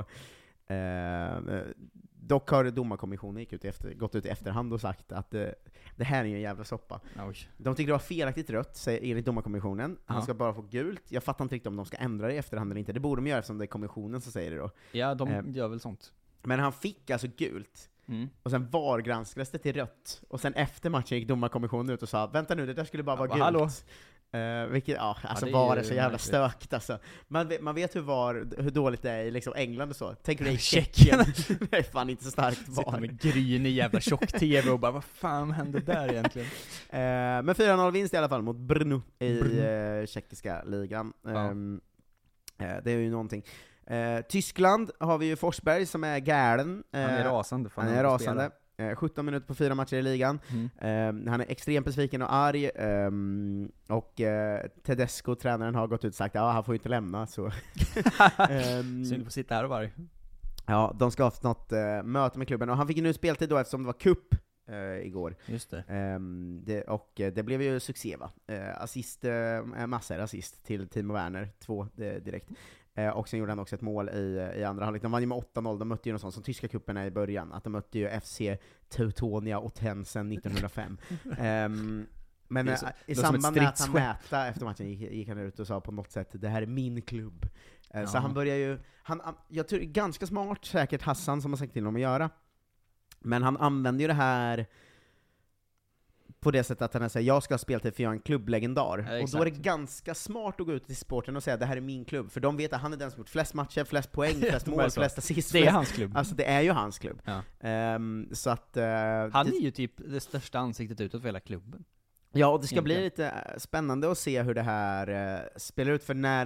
dock har domarkommissionen gått ut i efterhand och sagt att det här är ju en jävla soppa. De tycker det var felaktigt rött, säger enligt domarkommissionen. Han ska bara få gult. Jag fattar inte riktigt om de ska ändra det i efterhand eller inte. Det borde de göra eftersom det är kommissionen som säger det då. Ja, de gör väl sånt. Men han fick alltså gult. Och sen var granskades det till rött. Och sen efter matchen gick domarkommissionen ut och sa, vänta nu, det där skulle bara vara gult. Hallå? Vilket, var det så jävla stökt alltså. Man vet hur dåligt det är i liksom England och så. Tänker du i Tjeckien? Det är fan inte så starkt var. Sitter med grynig jävla tjock-tv och bara, vad fan hände där egentligen? Men 4-0 vinst i alla fall mot Brno i tjeckiska ligan. Det är ju någonting. Tyskland har vi ju Forsberg som är galen. Han är rasande. Han är rasande. 17 minuter på 4 matcher i ligan. Han är extremt besviken och arg. Och Tedesco, tränaren, har gått ut och sagt att han får inte lämna. Så. Synd på sitta här och varje. Ja, de ska ha haft något möte med klubben. Och han fick ju nu speltid då eftersom det var cup igår. Just det. Det blev ju succé, va? Massor assist till Timo Werner, 2 direkt. Och sen gjorde han också ett mål i andra halvlek. De vann ju med 8-0, de mötte ju något sånt som tyska cuperna i början, att de mötte ju FC Teutonia och Tensen 1905. Men i samband med att han mäta efter matchen gick han ut och sa på något sätt, det här är min klubb. Så han börjar ju, jag tror ganska smart säkert Hassan som har sagt till honom att göra. Men han använder ju det här på det sättet att han säger, jag ska ha speltid för jag är en klubblegendar. Och då är det ganska smart att gå ut till sporten och säga, det här är min klubb. För de vet att han är den som gjort flest matcher, flest poäng, flest mål, flest assist. Det är hans klubb. Alltså det är ju hans klubb. Ja. Så att, han är ju typ det största ansiktet utåt för hela klubben. Ja, och det ska bli lite spännande att se hur det här spelar ut, för när en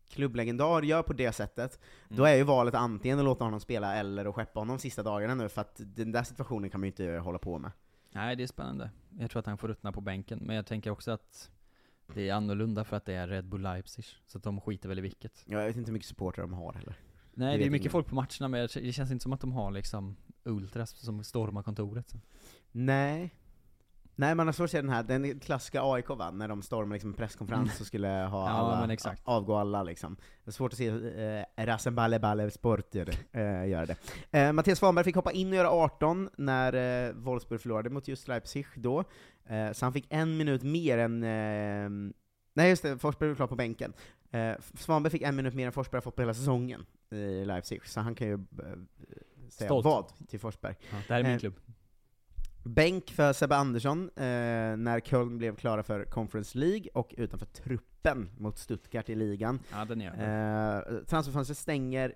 klubblegendar gör på det sättet, då är ju valet antingen att låta honom spela eller att skeppa honom sista dagarna nu, för att den där situationen kan man ju inte hålla på med. Nej, det är spännande. Jag tror att han får ruttna på bänken, men jag tänker också att det är annorlunda för att det är Red Bull Leipzig, så att de skiter väl i vilket. Jag vet inte hur mycket supporter de har heller. Nej, det är mycket folk på matcherna, men det känns inte som att de har liksom ultras som stormar kontoret. Nej, man har svårt att se den klassiska AIK, va? När de stormar liksom en presskonferens och skulle ha alla, avgå alla liksom. Det är svårt att se Rasenballe Sporter göra det. Mattias Svanberg fick hoppa in och göra 18 när Wolfsburg förlorade mot just Leipzig då. Så han fick 1 minut mer än... nej just det, Forsberg var klar på bänken. Svanberg fick 1 minut mer än Forsberg har fått på hela säsongen i Leipzig, så han kan ju säga stolt vad till Forsberg. Ja, det här är min klubb. Bänk för Sebbe Andersson när Köln blev klara för Conference League och utanför truppen mot Stuttgart i ligan. Ja, den är transferfönstret stänger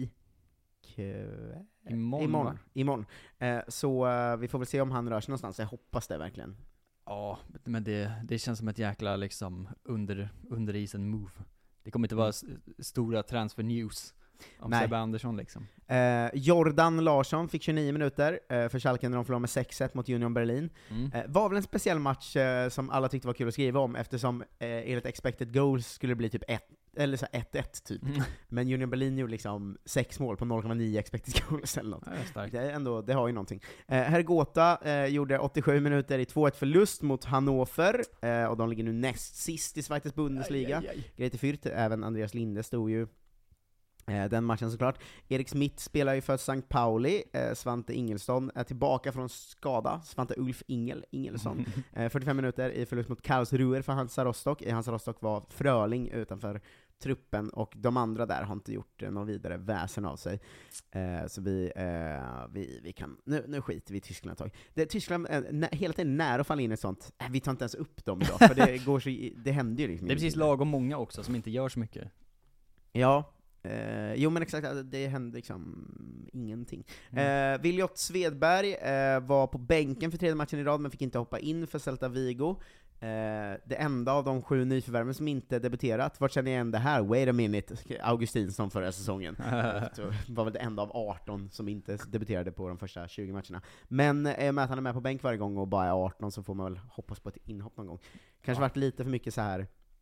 imorgon. Så vi får väl se om han rör sig någonstans. Jag hoppas det verkligen. Ja, men det känns som ett jäkla liksom under isen move. Det kommer inte vara stora transfer news om Sebbe Andersson liksom. Jordan Larsson fick 29 minuter för Schalke när de förlorade med 6-1 mot Union Berlin. Var väl en speciell match som alla tyckte var kul att skriva om, eftersom enligt expected goals skulle det bli typ 1 eller så 1-1 typ. Men Union Berlin gjorde liksom 6 mål på 0,9 expected goals eller något. Det har ju någonting. Hergota gjorde 87 minuter i 2-1 förlust mot Hannover, och de ligger nu näst sist i Schweiz Bundesliga. Grete Fürth, även Andreas Linde stod ju den matchen såklart. Erik Smith spelar ju för St. Pauli. Svante Ingelsson är tillbaka från skada. Svante Ulf Ingelsson. 45 minuter i förlust mot Karlsruher för Hansa Rostock. I Hansa Rostock var Fröling utanför truppen, och de andra där har inte gjort någon vidare väsen av sig. Så vi kan... Nu skiter vi i Tyskland ett tag. Tyskland är hela tiden nära att falla in i ett sånt. Vi tar inte ens upp dem då, för det händer ju liksom. Det är precis lagom många också som inte gör så mycket. Ja. Jo men exakt, det hände liksom ingenting. Viljot Svedberg var på bänken för 3:e matchen i rad, men fick inte hoppa in för Celta Vigo. Det enda av de 7 nyförvärven som inte debuterat. Vart känner jag igen det här? Wait a minute, Augustinsson förra säsongen. Var väl det enda av 18 som inte debuterade på de första 20 matcherna. Men med att han är med på bänk varje gång och bara är 18, så får man väl hoppas på ett inhopp någon gång. Kanske varit lite för mycket så här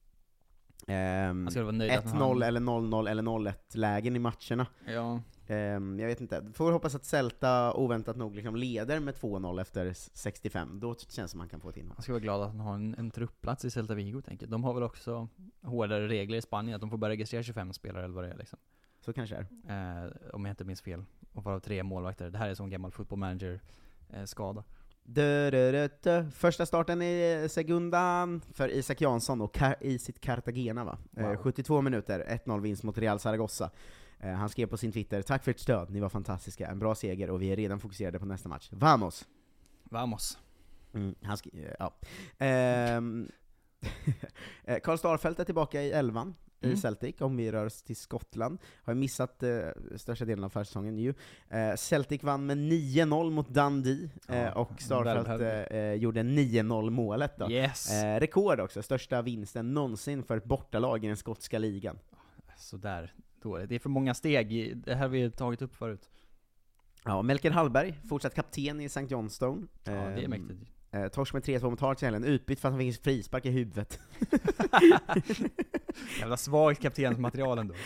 1-0 eller 0-0 eller 0-1 lägen i matcherna. Ja. Jag vet inte. Får hoppas att Celta oväntat nog liksom leder med 2-0 efter 65. Då känns det som man kan få ett inhopp. Jag ska vara glad att han har en truppplats i Celta Vigo, tänker. De har väl också hårdare regler i Spanien, att de får bara registrera 25 spelare eller vad det är liksom. Så kanske om jag inte minns fel. Och varav 3 målvakter. Det här är som gammal footballmanager skada. Första starten i Segundan för Isak Jansson och i sitt Cartagena, va? Wow. 72 minuter, 1-0 vinst mot Real Zaragoza. Han skrev på sin Twitter: tack för ert stöd, ni var fantastiska, en bra seger och vi är redan fokuserade på nästa match. Vamos! Karl Starfelt är tillbaka i 11 i Celtic, om vi rör oss till Skottland. Har ju missat största delen av försäsongen ju. Celtic vann med 9-0 mot Dundee, och Starfelt gjorde 9-0 målet då. Yes. Rekord också, största vinsten någonsin för ett bortalag i den skotska ligan. Sådär, det är för många steg, det här har vi tagit upp förut. Ja, Melker Hallberg, fortsatt kapten i St. Johnstone. Ja, det är mäktigt. Torsk med 3-2 mot Hearts i helgen, utbytt för att han fick en frispark i huvudet. Jävla svagt kaptensmaterial ändå.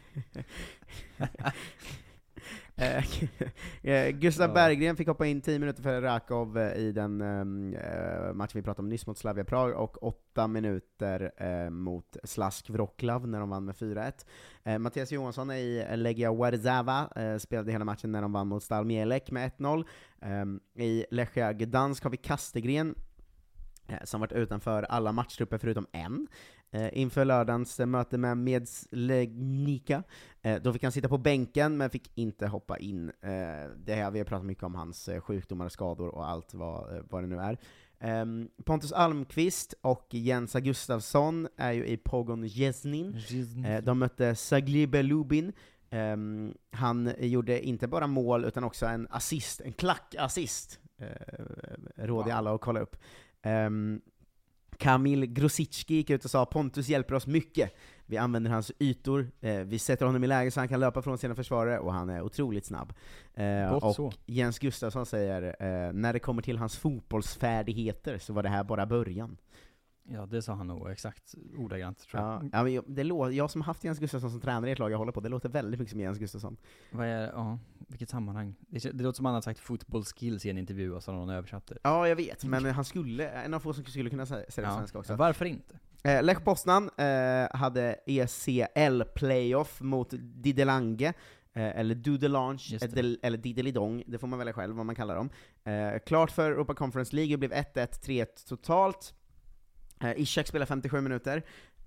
Gustav Berggren fick hoppa in 10 minuter för Rakov i den matchen vi pratade om nyss mot Slavia Prag, och 8 minuter mot Slask Wroclaw när de vann med 4-1. Mattias Johansson i Legia Warszawa spelade hela matchen när de vann mot Stal Mielek med 1-0. I Lechia Gdansk har vi Kastegren som varit utanför alla matchtrupper förutom en. Inför lördagens möte med Medslegnica. Då fick han sitta på bänken men fick inte hoppa in. Det här, vi har pratat mycket om hans sjukdomar och skador och allt vad det nu är. Pontus Almqvist och Jens Gustafsson är ju i Pogon Jesnin. De mötte Zagreb Lubin. Han gjorde inte bara mål utan också en assist, en klackassist. Råder alla att kolla upp. Kamil Grosicki gick ut och sa Pontus hjälper oss mycket. Vi använder hans ytor, vi sätter honom i läge så han kan löpa från sina försvarare och han är otroligt snabb. Och så. Jens Gustafsson säger när det kommer till hans fotbollsfärdigheter så var det här bara början. Ja, det sa han nog exakt ordagrant, tror jag. Ja, men jag som har haft Jens Gustafsson som tränare i ett lag jag håller på, det låter väldigt mycket som Jens Gustafsson. Vilket sammanhang? Det låter som han har sagt football skills i en intervju och så någon översatte. Ja, jag vet, men han skulle, en av få som skulle kunna säga det svenska också. Varför inte? Lech Poznan hade ECL playoff mot Didelange, eller Dudelange, eller Didelidong, det får man välja själv vad man kallar dem. Klart för Europa Conference League, det blev 1-1, 3-1 totalt. Ishak spelar 57 minuter.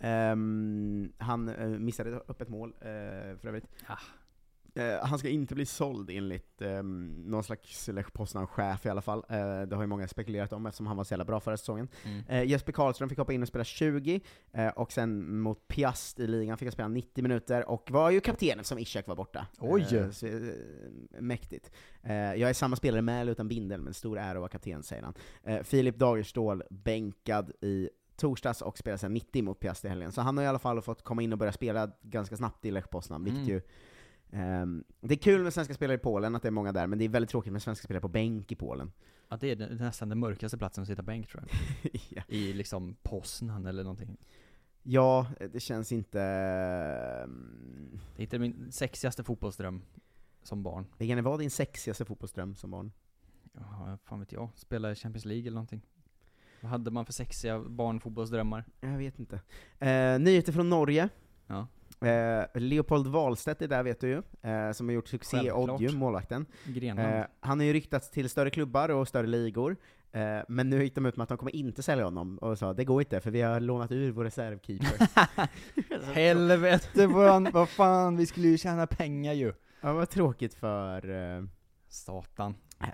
Han missade upp ett mål för övrigt. Han ska inte bli såld enligt någon slags Lech Poznan-chef i alla fall. Det har ju många spekulerat om eftersom han var så jävla bra förra säsongen. Jesper Karlström fick hoppa in och spela 20 och sen mot Piast i ligan fick han spela 90 minuter och var ju kaptenen som Ishak var borta. Oj! Mäktigt. Jag är samma spelare med eller utan bindel, men stor ära att vara kapten, säger han. Filip Dagerstål bänkad i torsdags och spelade sen 90 mot Piast i helgen. Så han har i alla fall fått komma in och börja spela ganska snabbt i Lech Poznan, vilket ju det är kul med svenska spelare i Polen, att det är många där, men det är väldigt tråkigt med svenska spelare på bänk i Polen. Ja, det är nästan den mörkaste platsen att sitta bänk, tror jag. Ja. I liksom Poznan eller någonting. Ja, det känns inte... Det är inte min sexigaste fotbollsdröm som barn. Vilken var din sexigaste fotbollsdröm som barn? Ja, fan vet jag. Spela i Champions League eller någonting. Vad hade man för sexiga barnfotbollsdrömmar? Jag vet inte. Nyheter från Norge. Ja. Leopold Wahlstedt är där, vet du ju, som har gjort succé i Oddju, målvakten. Han har ju ryktats till större klubbar och större ligor, men nu gick de ut med att de kommer inte sälja honom och sa det går inte för vi har lånat ur vår reservkeeper. Helvete, vad fan, vi skulle ju tjäna pengar ju. Ja, vad tråkigt för Satan.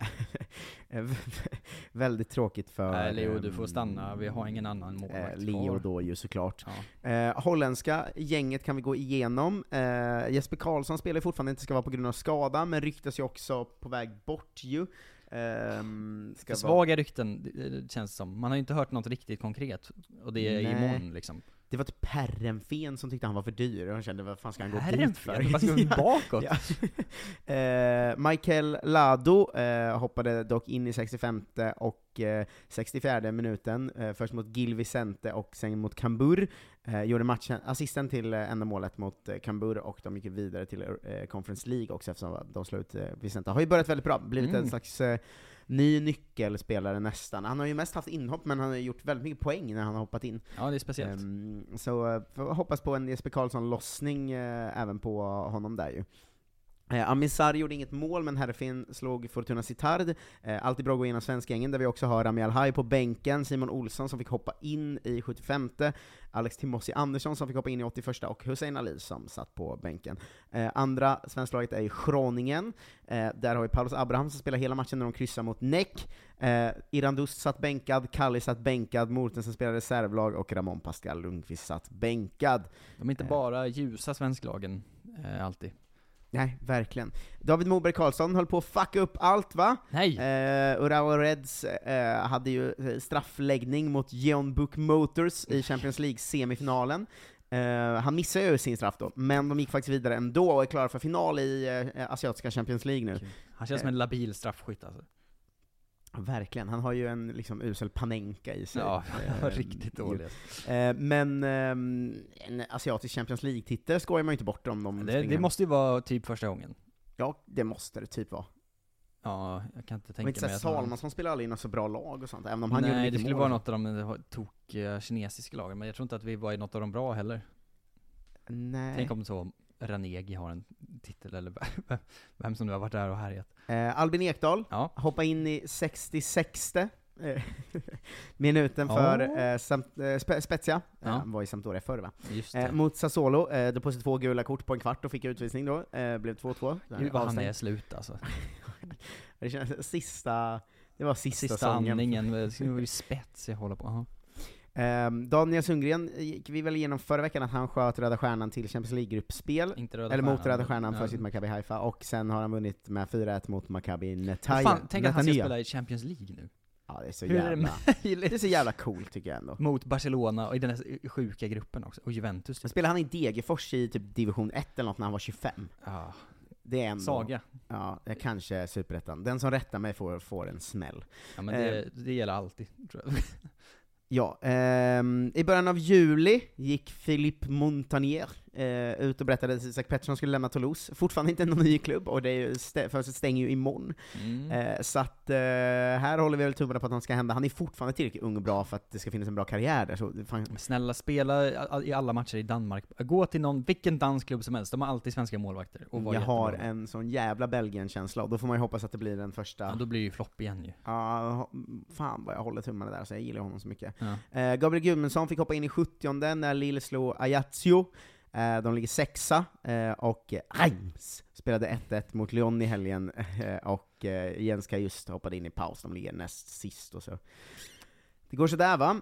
Väldigt tråkigt för Leo, du får stanna, vi har ingen annan målvakt. Leo då ju såklart. Holländska gänget kan vi gå igenom. Jesper Karlsson spelar fortfarande inte, ska vara på grund av skada, men ryktas ju också på väg bort ju. Svaga rykten, det känns som. Man har ju inte hört något riktigt konkret, och det är imorgon liksom. Det var typ Perrenfen som tyckte han var för dyr, och han kände, vad fan ska han gå dit för? Vad ska vi bakåt? Michael Lado hoppade dock in i 65 och 64 minuten, först mot Gil Vicente och sen mot Cambur. Gjorde matchen, assisten till enda målet mot Cambur, och de gick vidare till Conference League också eftersom de slog ut Vicente. Har ju börjat väldigt bra, blivit en slags ny nyckelspelare nästan. Han har ju mest haft inhopp, men han har gjort väldigt mycket poäng när han har hoppat in. Ja, det är speciellt. Så hoppas på en Jesper Karlsson-lossning även på honom där ju. Amin Sarri gjorde inget mål, men Herfin slog Fortuna Sittard. Alltid bra att gå igenom svenskgängen, där vi också har Rami Alhaj på bänken, Simon Olsson som fick hoppa in i 75, Alex Timossi Andersson som fick hoppa in i 81 och Hussein Ali som satt på bänken. Andra svensklaget är ju Groningen. Där har vi Paulus Abraham som spelar hela matchen när de kryssar mot Neck. Irandust satt bänkad, Kalli satt bänkad, Mortensen spelade reservlag och Ramon Pascal Lundqvist satt bänkad. De är inte bara ljusa svensklagen alltid. Nej, verkligen. David Moberg Karlsson höll på att fucka upp allt, va? Nej! Urawa Reds hade ju straffläggning mot Jeonbuk Motors i Champions League-semifinalen. Han missade ju sin straff då, men de gick faktiskt vidare ändå och är klara för final i asiatiska Champions League nu. Han känns som en labil straffskytt alltså. Verkligen, han har ju en liksom usel Panenka i sig. Ja, riktigt dåligt. Men en asiatisk Champions League-titel skojar man ju inte bort om de det måste ju vara typ första gången. Ja, det måste det typ vara. Ja, jag kan inte tänka mig att Salmansson spelar aldrig något så bra lag och sånt, även om han gjorde mycket mål. Det skulle mål. vara något av de tokiga kinesiska lagen, men jag tror inte att vi var i något av dem bra heller. Nej. Tänk om så Ranegi har en titel, eller vem som nu har varit där och härjat. Albin Ekdal hoppa in i 66 minuten för Spezia. Han var i Sampdoria förr, va? Mot Sassuolo, då på sig 2 gula kort på en kvart och fick utvisning då. Blev 2-2. Gud vad han är slut alltså. Det känns sista sista andningen. Det var ju spets jag håller på. Daniel Sundgren gick vi väl igenom förra veckan att han sköt Röda Stjärnan till Champions League-gruppspel, eller mot Röda Stjärnan för sitt Maccabi Haifa, och sen har han vunnit med 4-1 mot Maccabi Netanya. Tänk att han ska spela i Champions League nu. Ja, det är så Hur är det jävla... möjligt? Det är så jävla coolt tycker jag ändå. Mot Barcelona och i den här sjuka gruppen också. Och Juventus. Men spelade han i Degerfors i typ division 1 eller något när han var 25? Ja. Det är ändå... Saga. Ja, det är kanske Superettan. Den som rättar mig får en smäll. Ja, men det gäller alltid, tror jag. Ja, i början av juli gick Philippe Montagnier ut och berättade att Isak Pettersson skulle lämna Toulouse. Fortfarande inte någon ny klubb, och det är ju fönstret stänger ju imorgon. Så att här håller vi väl tummarna på att han ska hända. Han är fortfarande tillräckligt ung och bra för att det ska finnas en bra karriär där. Så Snälla, spela i alla matcher i Danmark. Gå till vilken dansklubb som helst, de har alltid svenska målvakter. Och jag har en sån jävla Belgien-känsla, och då får man ju hoppas att det blir den första... Ja, då blir det ju flopp igen ju. Ja, fan vad jag håller tummarna där, så jag gillar honom så mycket. Ja. Gabriel Gudmundsson fick hoppa in i 70:e när Lille slog Ajaccio. De ligger 6:a, och Reims spelade 1-1 mot Lyon i helgen, och Jenska just hoppade in i paus, de ligger näst sist och så. Det går så där va?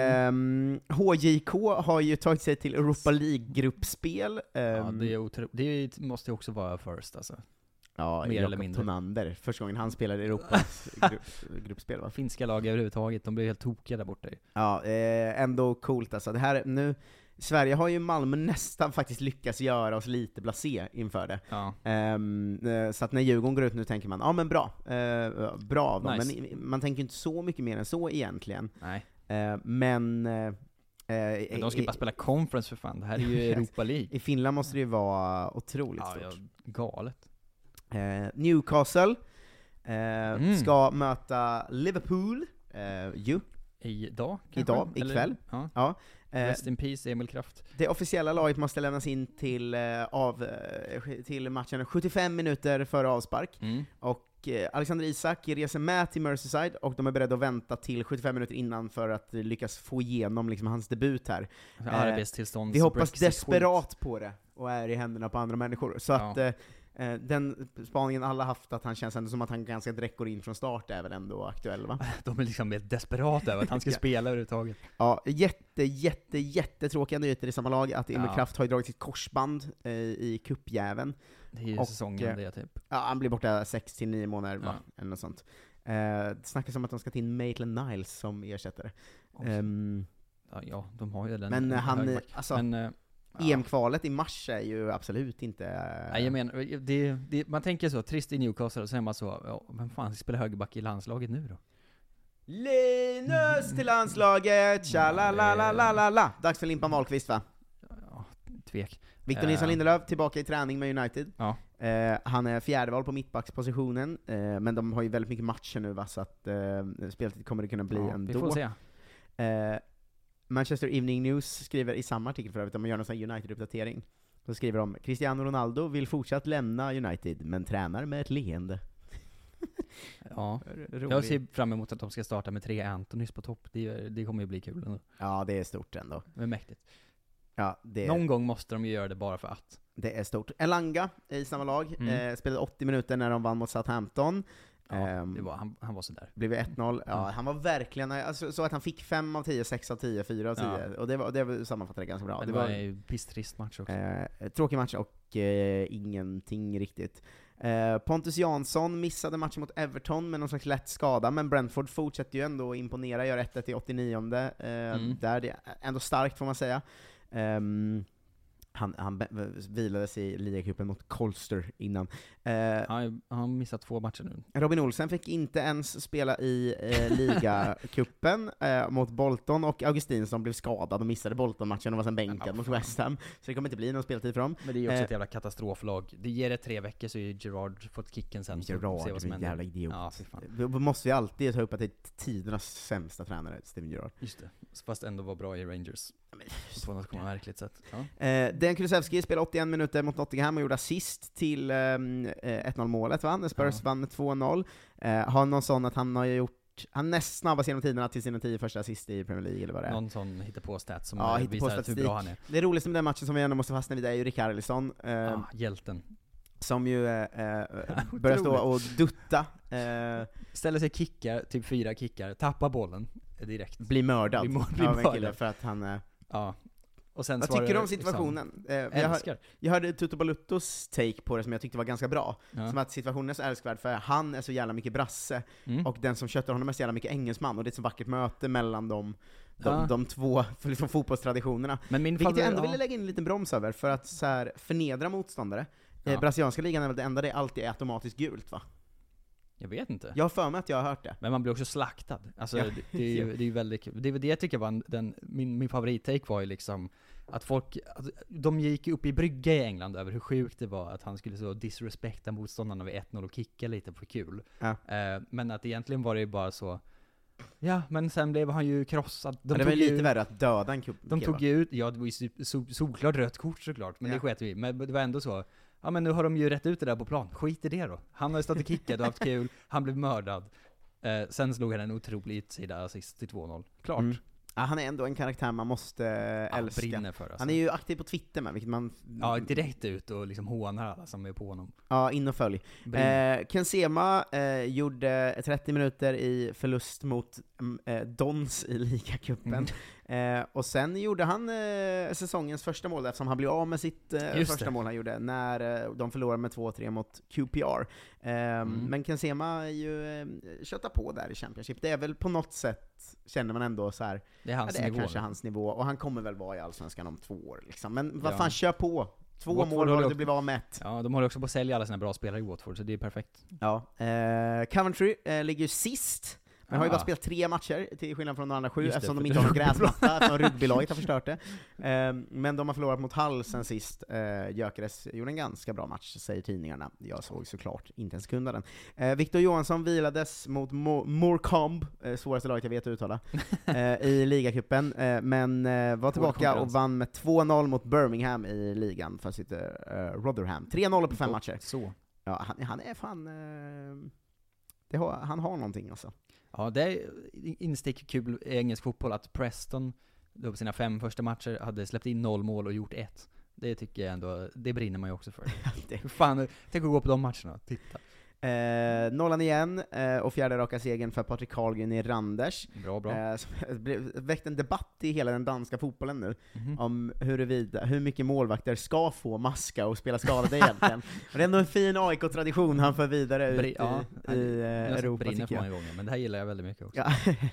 HJK har ju tagit sig till Europa League-gruppspel. Ja, det måste ju också vara first alltså. Ja, mer eller mindre. Tonander, första gången han spelade i Europas gruppspel va? Finska lag överhuvudtaget, de blev helt tokiga där borta. Ja, ändå coolt alltså. Det här nu, Sverige har ju Malmö nästan faktiskt lyckats göra oss lite blasé inför det. Ja. Så att när Djurgården går ut nu tänker man, ja men bra av dem. Nice. Men man tänker inte så mycket mer än så egentligen. Nej. Men de ska bara spela conference för fan, det här är ju Europa League. I Finland måste det ju vara otroligt stort. Ja, galet. Newcastle ska möta Liverpool Idag, ikväll. Ja. Rest in peace, Emil Kraft. Det officiella laget måste lämnas in till matchen 75 minuter före avspark. Och Alexander Isak reser med till Merseyside, och de är beredda att vänta till 75 minuter innan för att lyckas få igenom liksom hans debut här. Arbetstillstånd. Vi hoppas desperat på det, och är i händerna på andra människor. Så att den spaningen alla haft, att han känns ändå som att han ganska direkt går in från start, är väl ändå aktuell va? De är liksom helt desperata över att han ska spela överhuvudtaget. Ja, jättetråkiga nyheter i samma lag, att Emil Kraft har dragit sitt korsband i cupjäveln. Det är ju säsongen det typ. Ja, han blir borta 6-9 månader va? Eller något sånt. Det snackas om att de ska till Maitland Niles som ersättare. Ja, de har ju den. Men han, EM-kvalet i mars är ju absolut inte... Nej, jag menar, man tänker så, trist i Newcastle, och så är man så, vem fan spelar högerback i landslaget nu då? Linus till landslaget, tja-la-la-la-la-la. Dags för Limpan Wahlqvist va? Ja, tvek. Victor Nilsson Lindelöf tillbaka i träning med United. Ja. Han är fjärdeval på mittbackspositionen, men de har ju väldigt mycket matcher nu va, så att spelet kommer det kunna bli ändå. Vi får se. Manchester Evening News skriver i samma artikel för övrigt, om man gör någon sån här United-uppdatering. Så skriver de, Cristiano Ronaldo vill fortsatt lämna United, men tränar med ett leende. Ja, jag ser fram emot att de ska starta med 3 Antonys på topp. Det kommer ju bli kul ändå. Ja, det är stort ändå. Det är mäktigt. Ja, någon gång måste de ju göra det bara för att. Det är stort. Elanga i samma lag, spelade 80 minuter när de vann mot Southampton. Ja, han var så där. Blev 1-0. Ja, han var verkligen, alltså, så att han fick 5 av 10, 6 av 10, 4 av 10. Ja. Och det sammanfattade ganska bra. Det var en pisstrist match också. Tråkig match och ingenting riktigt. Pontus Jansson missade matchen mot Everton med någon slags lätt skada, men Brentford fortsätter ju ändå imponera, gör 1-1 i 89:e. Där det är ändå starkt får man säga. Han vilades i ligacupen mot Colster innan. Han har missat 2 matcher nu. Robin Olsen fick inte ens spela i ligacupen mot Bolton, och Augustinsson blev skadad och missade Bolton-matchen och var sen bänkad mot West Ham. Så det kommer inte bli någon speltid för dem. Men det är ju också ett jävla katastroflag. Det ger det 3 veckor så är Gerard fått kicken sen. Gerard är en jävla idiot. Ja, måste vi alltid ta upp att det är tidernas sämsta tränare, Steven Gerrard. Just det. Fast ändå var bra i Rangers. På något märkligt sätt. Dejan Kulusevski spelade 81 minuter mot Nottingham och gjorde assist till 1-0-målet va? Spurs vann med 2-0. Har någon sån att han har gjort, han näst snabbast genom tiderna till sina 10 första assist i Premier League eller vad det är. Någon sån hittepå-stat som visar hur bra han är. Det roligaste med den matchen som vi ändå måste fastna vid är ju Richarlison. Hjälten. Som ju börjar stå och dutta. Ställer sig, kickar, typ 4 kickar, tappar bollen direkt. Blir mördad. Blir mördad. Kille för att han... Ja. Och sen vad tycker du om situationen? Jag hörde Tutu Baluttos take på det som jag tyckte var ganska bra. Som att situationen är så älskvärd för han är så jävla mycket brasse, och den som köttar honom är så jävla mycket engelsman, och det är ett så vackert möte mellan de två liksom, fotbollstraditionerna. Men vilket jag ändå ville lägga in en liten broms över, för att så här, förnedra motståndare. Brasilianska ligan är väl det enda det alltid är automatiskt gult, va? Jag vet inte. Jag har för mig att jag har hört det. Men man blir också slaktad. Alltså, det är ju väldigt kul. Det jag tycker var min favorittake var ju liksom att folk, de gick upp i brygga i England över hur sjukt det var att han skulle så disrespekta motståndarna vid 1-0 och kicka lite för kul. Men att egentligen var det ju bara så, ja, men sen blev han ju krossad. Det var lite värre att döda en kupp. De tog ju ut, ja, det var ju solklart rött kort såklart, men det sket vi. Men det var ändå så, ja, men nu har de ju rätt ut det där på plan. Skit i det då. Han har ju stått och kickat och haft kul. Han blev mördad. Sen slog han en otrolig utsida assist till 2-0. Klart. Ja, han är ändå en karaktär man måste älska. Brinner för, alltså. Han är ju aktiv på Twitter med, vilket man... Ja, direkt ut och liksom hånar alla som är på honom. Ja, in och följ. Ken Sema gjorde 30 minuter i förlust mot Dons i ligacupen. Och sen gjorde han säsongens första mål, eftersom han blev av med sitt första mål han gjorde när de förlorade med 2-3 mot QPR. Men Ken Sema ju köttar på där i Championship. Det är väl på något sätt, känner man ändå så här. Det är hans nivå. Kanske hans nivå, och han kommer väl vara i Allsvenskan om 2 år liksom. Men vad fan, kör på. 2 mål har du blivit av med 1. Ja, de håller också på att sälja alla sina bra spelare i Watford, så det är perfekt. Ja, Coventry ligger ju sist. Men har ju bara spelat 3 matcher, till skillnad från de andra 7, eftersom de inte har någon gräsmatta, eftersom rugbylaget har förstört det. Men de har förlorat mot Hull sen sist. Gyökeres gjorde en ganska bra match, säger tidningarna. Jag såg såklart inte en sekund av den. Victor Johansson vilades mot Morecambe, svåraste laget jag vet att uttala, i ligacupen. Men var tillbaka och vann med 2-0 mot Birmingham i ligan för sitt Rotherham. 3-0 på 5 matcher. Så. Ja, han är fan... han har någonting alltså. Ja, det är instick kul i engelsk fotboll att Preston då på sina 5 första matcher hade släppt in 0 mål och gjort 1. Det tycker jag ändå, det brinner man ju också för. Hur fan, tänk att gå på de matcherna, titta. Nollan igen, och 4:e raka segern för Patrik Karlgren i Randers. Bra. Väckt en debatt i hela den danska fotbollen nu om hur mycket målvakter ska få maska och spela skadade egentligen. Och det är ändå en fin AIK-tradition han för vidare ut i Europa, tycker jag. Många gånger, men det här gillar jag väldigt mycket också.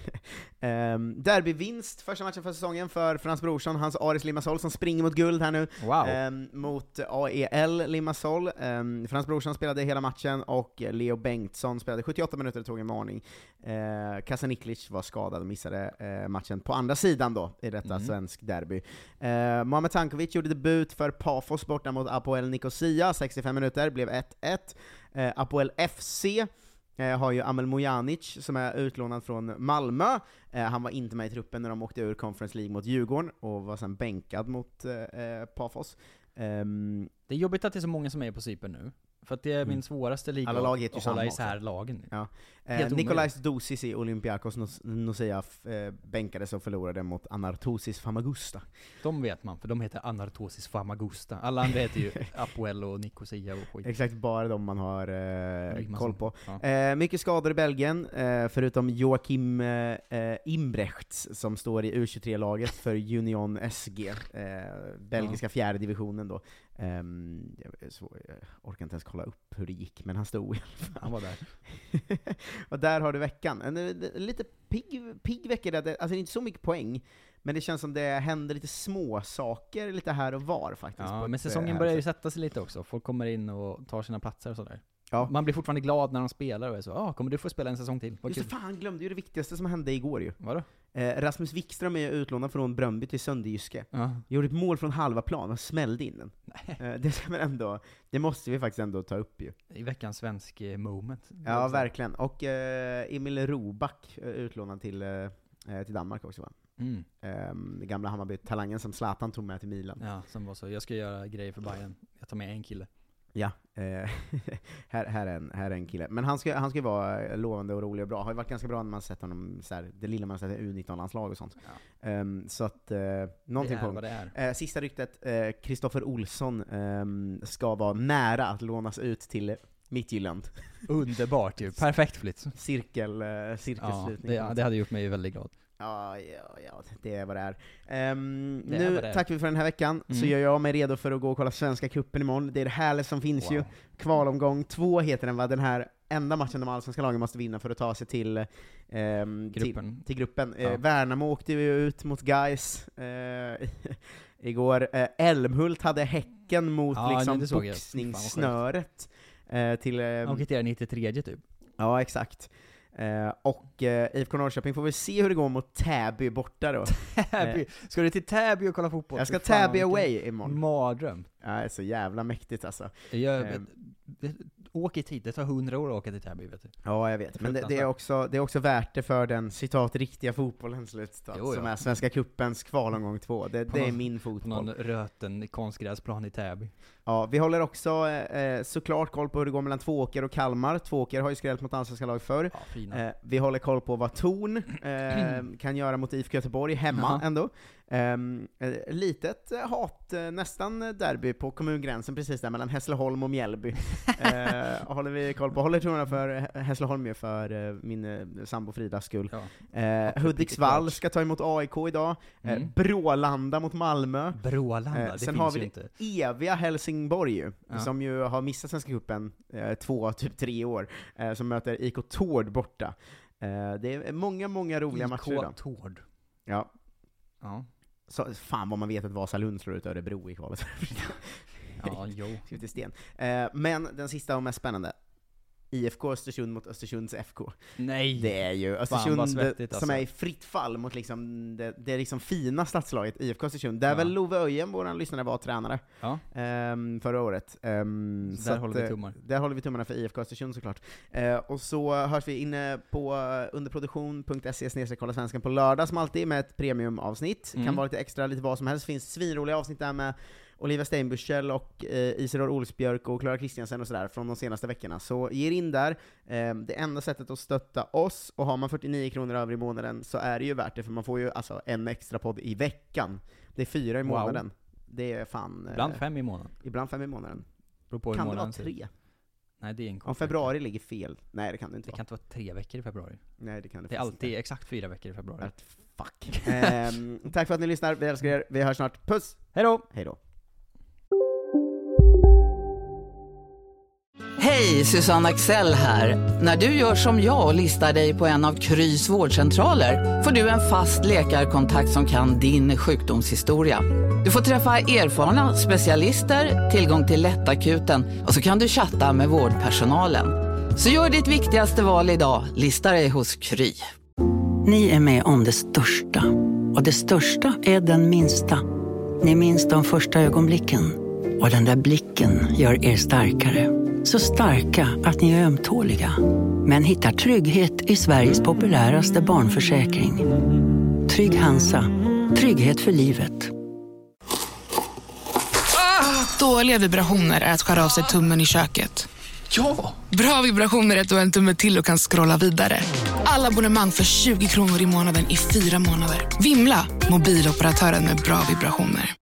Derbyvinst första matchen för säsongen för Frans Brorsson, hans Aris Limassol som springer mot guld här nu. Mot AEL Limassol. Frans Brorsson spelade hela matchen, och Leo Bengtsson spelade 78 minuter och tog en varning. Kasaniklic var skadad och missade matchen på andra sidan då i detta svensk derby. Mohamed Tankovic gjorde debut för Pafos borta mot Apoel Nicosia, 65 minuter, blev 1-1. Apoel FC har ju Amel Mojanic som är utlånad från Malmö. Han var inte med i truppen när de åkte ur Conference League mot Djurgården och var sen bänkad mot Pafos. Det är jobbigt att det är så många som är på Cypern nu. För att det är min svåraste liga alla lag att hålla isär lagen. Ja. Nikolajs Dosis i Olympiakos Nicosia bänkades och förlorade mot Anartosis Famagusta. De vet man, för de heter Anartosis Famagusta. Alla andra heter ju Apoel och Nicosia och skit. Exakt, bara de man har koll på. Ja. Mycket skador i Belgien, förutom Joakim Imbrechts som står i U23-laget för Union SG, belgiska 4:e divisionen då. Jag orkar inte ens kolla upp hur det gick, men han stod i alla fall. Han var där. Och där har du veckan. En lite pigg vecka där, alltså inte så mycket poäng, men det känns som det händer lite små saker lite här och var faktiskt. Ja, men säsongen börjar ju sätta sig lite också. Folk kommer in och tar sina platser och sådär. Ja. Man blir fortfarande glad när de spelar och är så, kommer du få spela en säsong till? Just det, fan, glömde ju det viktigaste som hände igår ju. Vadå? Rasmus Wikström är utlånad från Bröndby till Sönderjyske. Gjorde ett mål från halva plan och smällde in den. Det ska man ändå, det måste vi faktiskt ändå ta upp ju. I veckans svensk moment. Ja, verkligen. Och Emil Roback utlånad till Danmark också, va? Gamla Hammarby-talangen som Zlatan tog med till Milan. Ja, som var så, jag ska göra grejer för Bayern. Jag tar med en kille. Ja, här är en kille. Men han ska ju vara lovande och rolig och bra. Har ju varit ganska bra när man sett honom så här, det lilla man sett U19-landslag och sånt. Ja. Så att någonting på det. Sista ryktet, Kristoffer Olsson ska vara nära att lånas ut till Midtjylland. Underbart ju, perfekt flytt. Cirkelslutning. Ja, det hade gjort mig väldigt glad. Ja, det är vad det är. Nu tackar vi för den här veckan, så gör jag mig redo för att gå och kolla Svenska cupen imorgon. Det är det härliga som finns ju. Kvalomgång 2 heter den, va? Den här enda matchen de allsvenska lagen måste vinna för att ta sig till gruppen. Värnamo åkte ju ut mot Gais igår. Älmhult hade Häcken mot boxningssnöret. De kvitterar 93 typ. Ja, exakt. Och IFK Norrköping får vi se hur det går mot Täby borta då. Täby. Ska du till Täby och kolla fotboll? Jag ska Täby away imorgon. Mardröm. Ja, det är så jävla mäktigt alltså. Åk hit, det tar 100 år att åka till Täby, vet du. Ja, jag vet. Men det är också värt det för den citat riktiga fotbollen som är Svenska cupens kvalomgång 2. Det är min fotboll. Någon röten konstgräsplan i Täby. Ja, vi håller också såklart koll på hur det går mellan Tvååker och Kalmar. Tvååker har ju skrällt mot allsvenska lag förr. Vi håller koll på vad Torn kan göra mot IFK Göteborg hemma ändå. Litet nästan derby på kommungränsen precis där mellan Hässleholm och Mjällby. Håller vi koll på. Håller tummarna för Hässleholm ju för min sambo Fridas skull. Hudiksvall ska ta emot AIK idag. Brålanda mot Malmö. Brålanda, det sen finns har vi ju inte. Eviga Helsingborg ju, som ju har missat Svenska cupen 2-3 år, som möter IK Tord borta. Det är många roliga matcher idag. IK Tord. Ja. Så, fan vad man vet att Vasalund slår ut Örebro i kvalet. Men den sista och mest spännande, IFK Östersund mot Östersunds FK. Nej. Det är ju Östersund som är i fritt fall mot liksom det liksom fina stadslaget IFK Östersund. Där väl Love Öjen, våran lyssnare, var tränare förra året. Där håller vi tummar. Där håller vi tummarna för IFK Östersund såklart. Och så hörs vi inne på underproduktion.se/kolla svenskan på lördag som alltid med ett premiumavsnitt. Kan vara lite extra, lite vad som helst. Finns svinroliga avsnitt där med Olivia Steinbuschel och Isidor Olsbjörk och Clara Kristiansen och sådär från de senaste veckorna. Så ge in där. Det enda sättet att stötta oss, och har man 49 kronor över i månaden så är det ju värt det, för man får ju alltså en extra podd i veckan. Det är 4 i månaden. Det är fan... Ibland 5 i månaden. Ibland 5 i månaden. På kan det vara 3? Nej, det är en om februari ligger fel. Nej, det kan det inte vara. Det kan inte vara 3 veckor i februari. Nej, det kan det. Det är alltid exakt 4 veckor i februari. Fuck. Tack för att ni lyssnar. Vi älskar er. Vi hörs snart. Puss! Hej då! Hej, Susanne Axel här. När du gör som jag och listar dig på en av Krys vårdcentraler får du en fast läkarkontakt som kan din sjukdomshistoria. Du får träffa erfarna specialister, tillgång till lättakuten och så kan du chatta med vårdpersonalen. Så gör ditt viktigaste val idag, listar dig hos Kry. Ni är med om det största, och det största är den minsta. Ni minns de första ögonblicken, och den där blicken gör er starkare. Så starka att ni är ömtåliga. Men hittar trygghet i Sveriges populäraste barnförsäkring. Trygg Hansa. Trygghet för livet. Dåliga vibrationer är att skära av sig tummen i köket. Ja! Bra vibrationer är att du har en tumme till och kan scrolla vidare. Alla abonnemang för 20 kronor i månaden i 4 månader. Vimla! Mobiloperatören med bra vibrationer.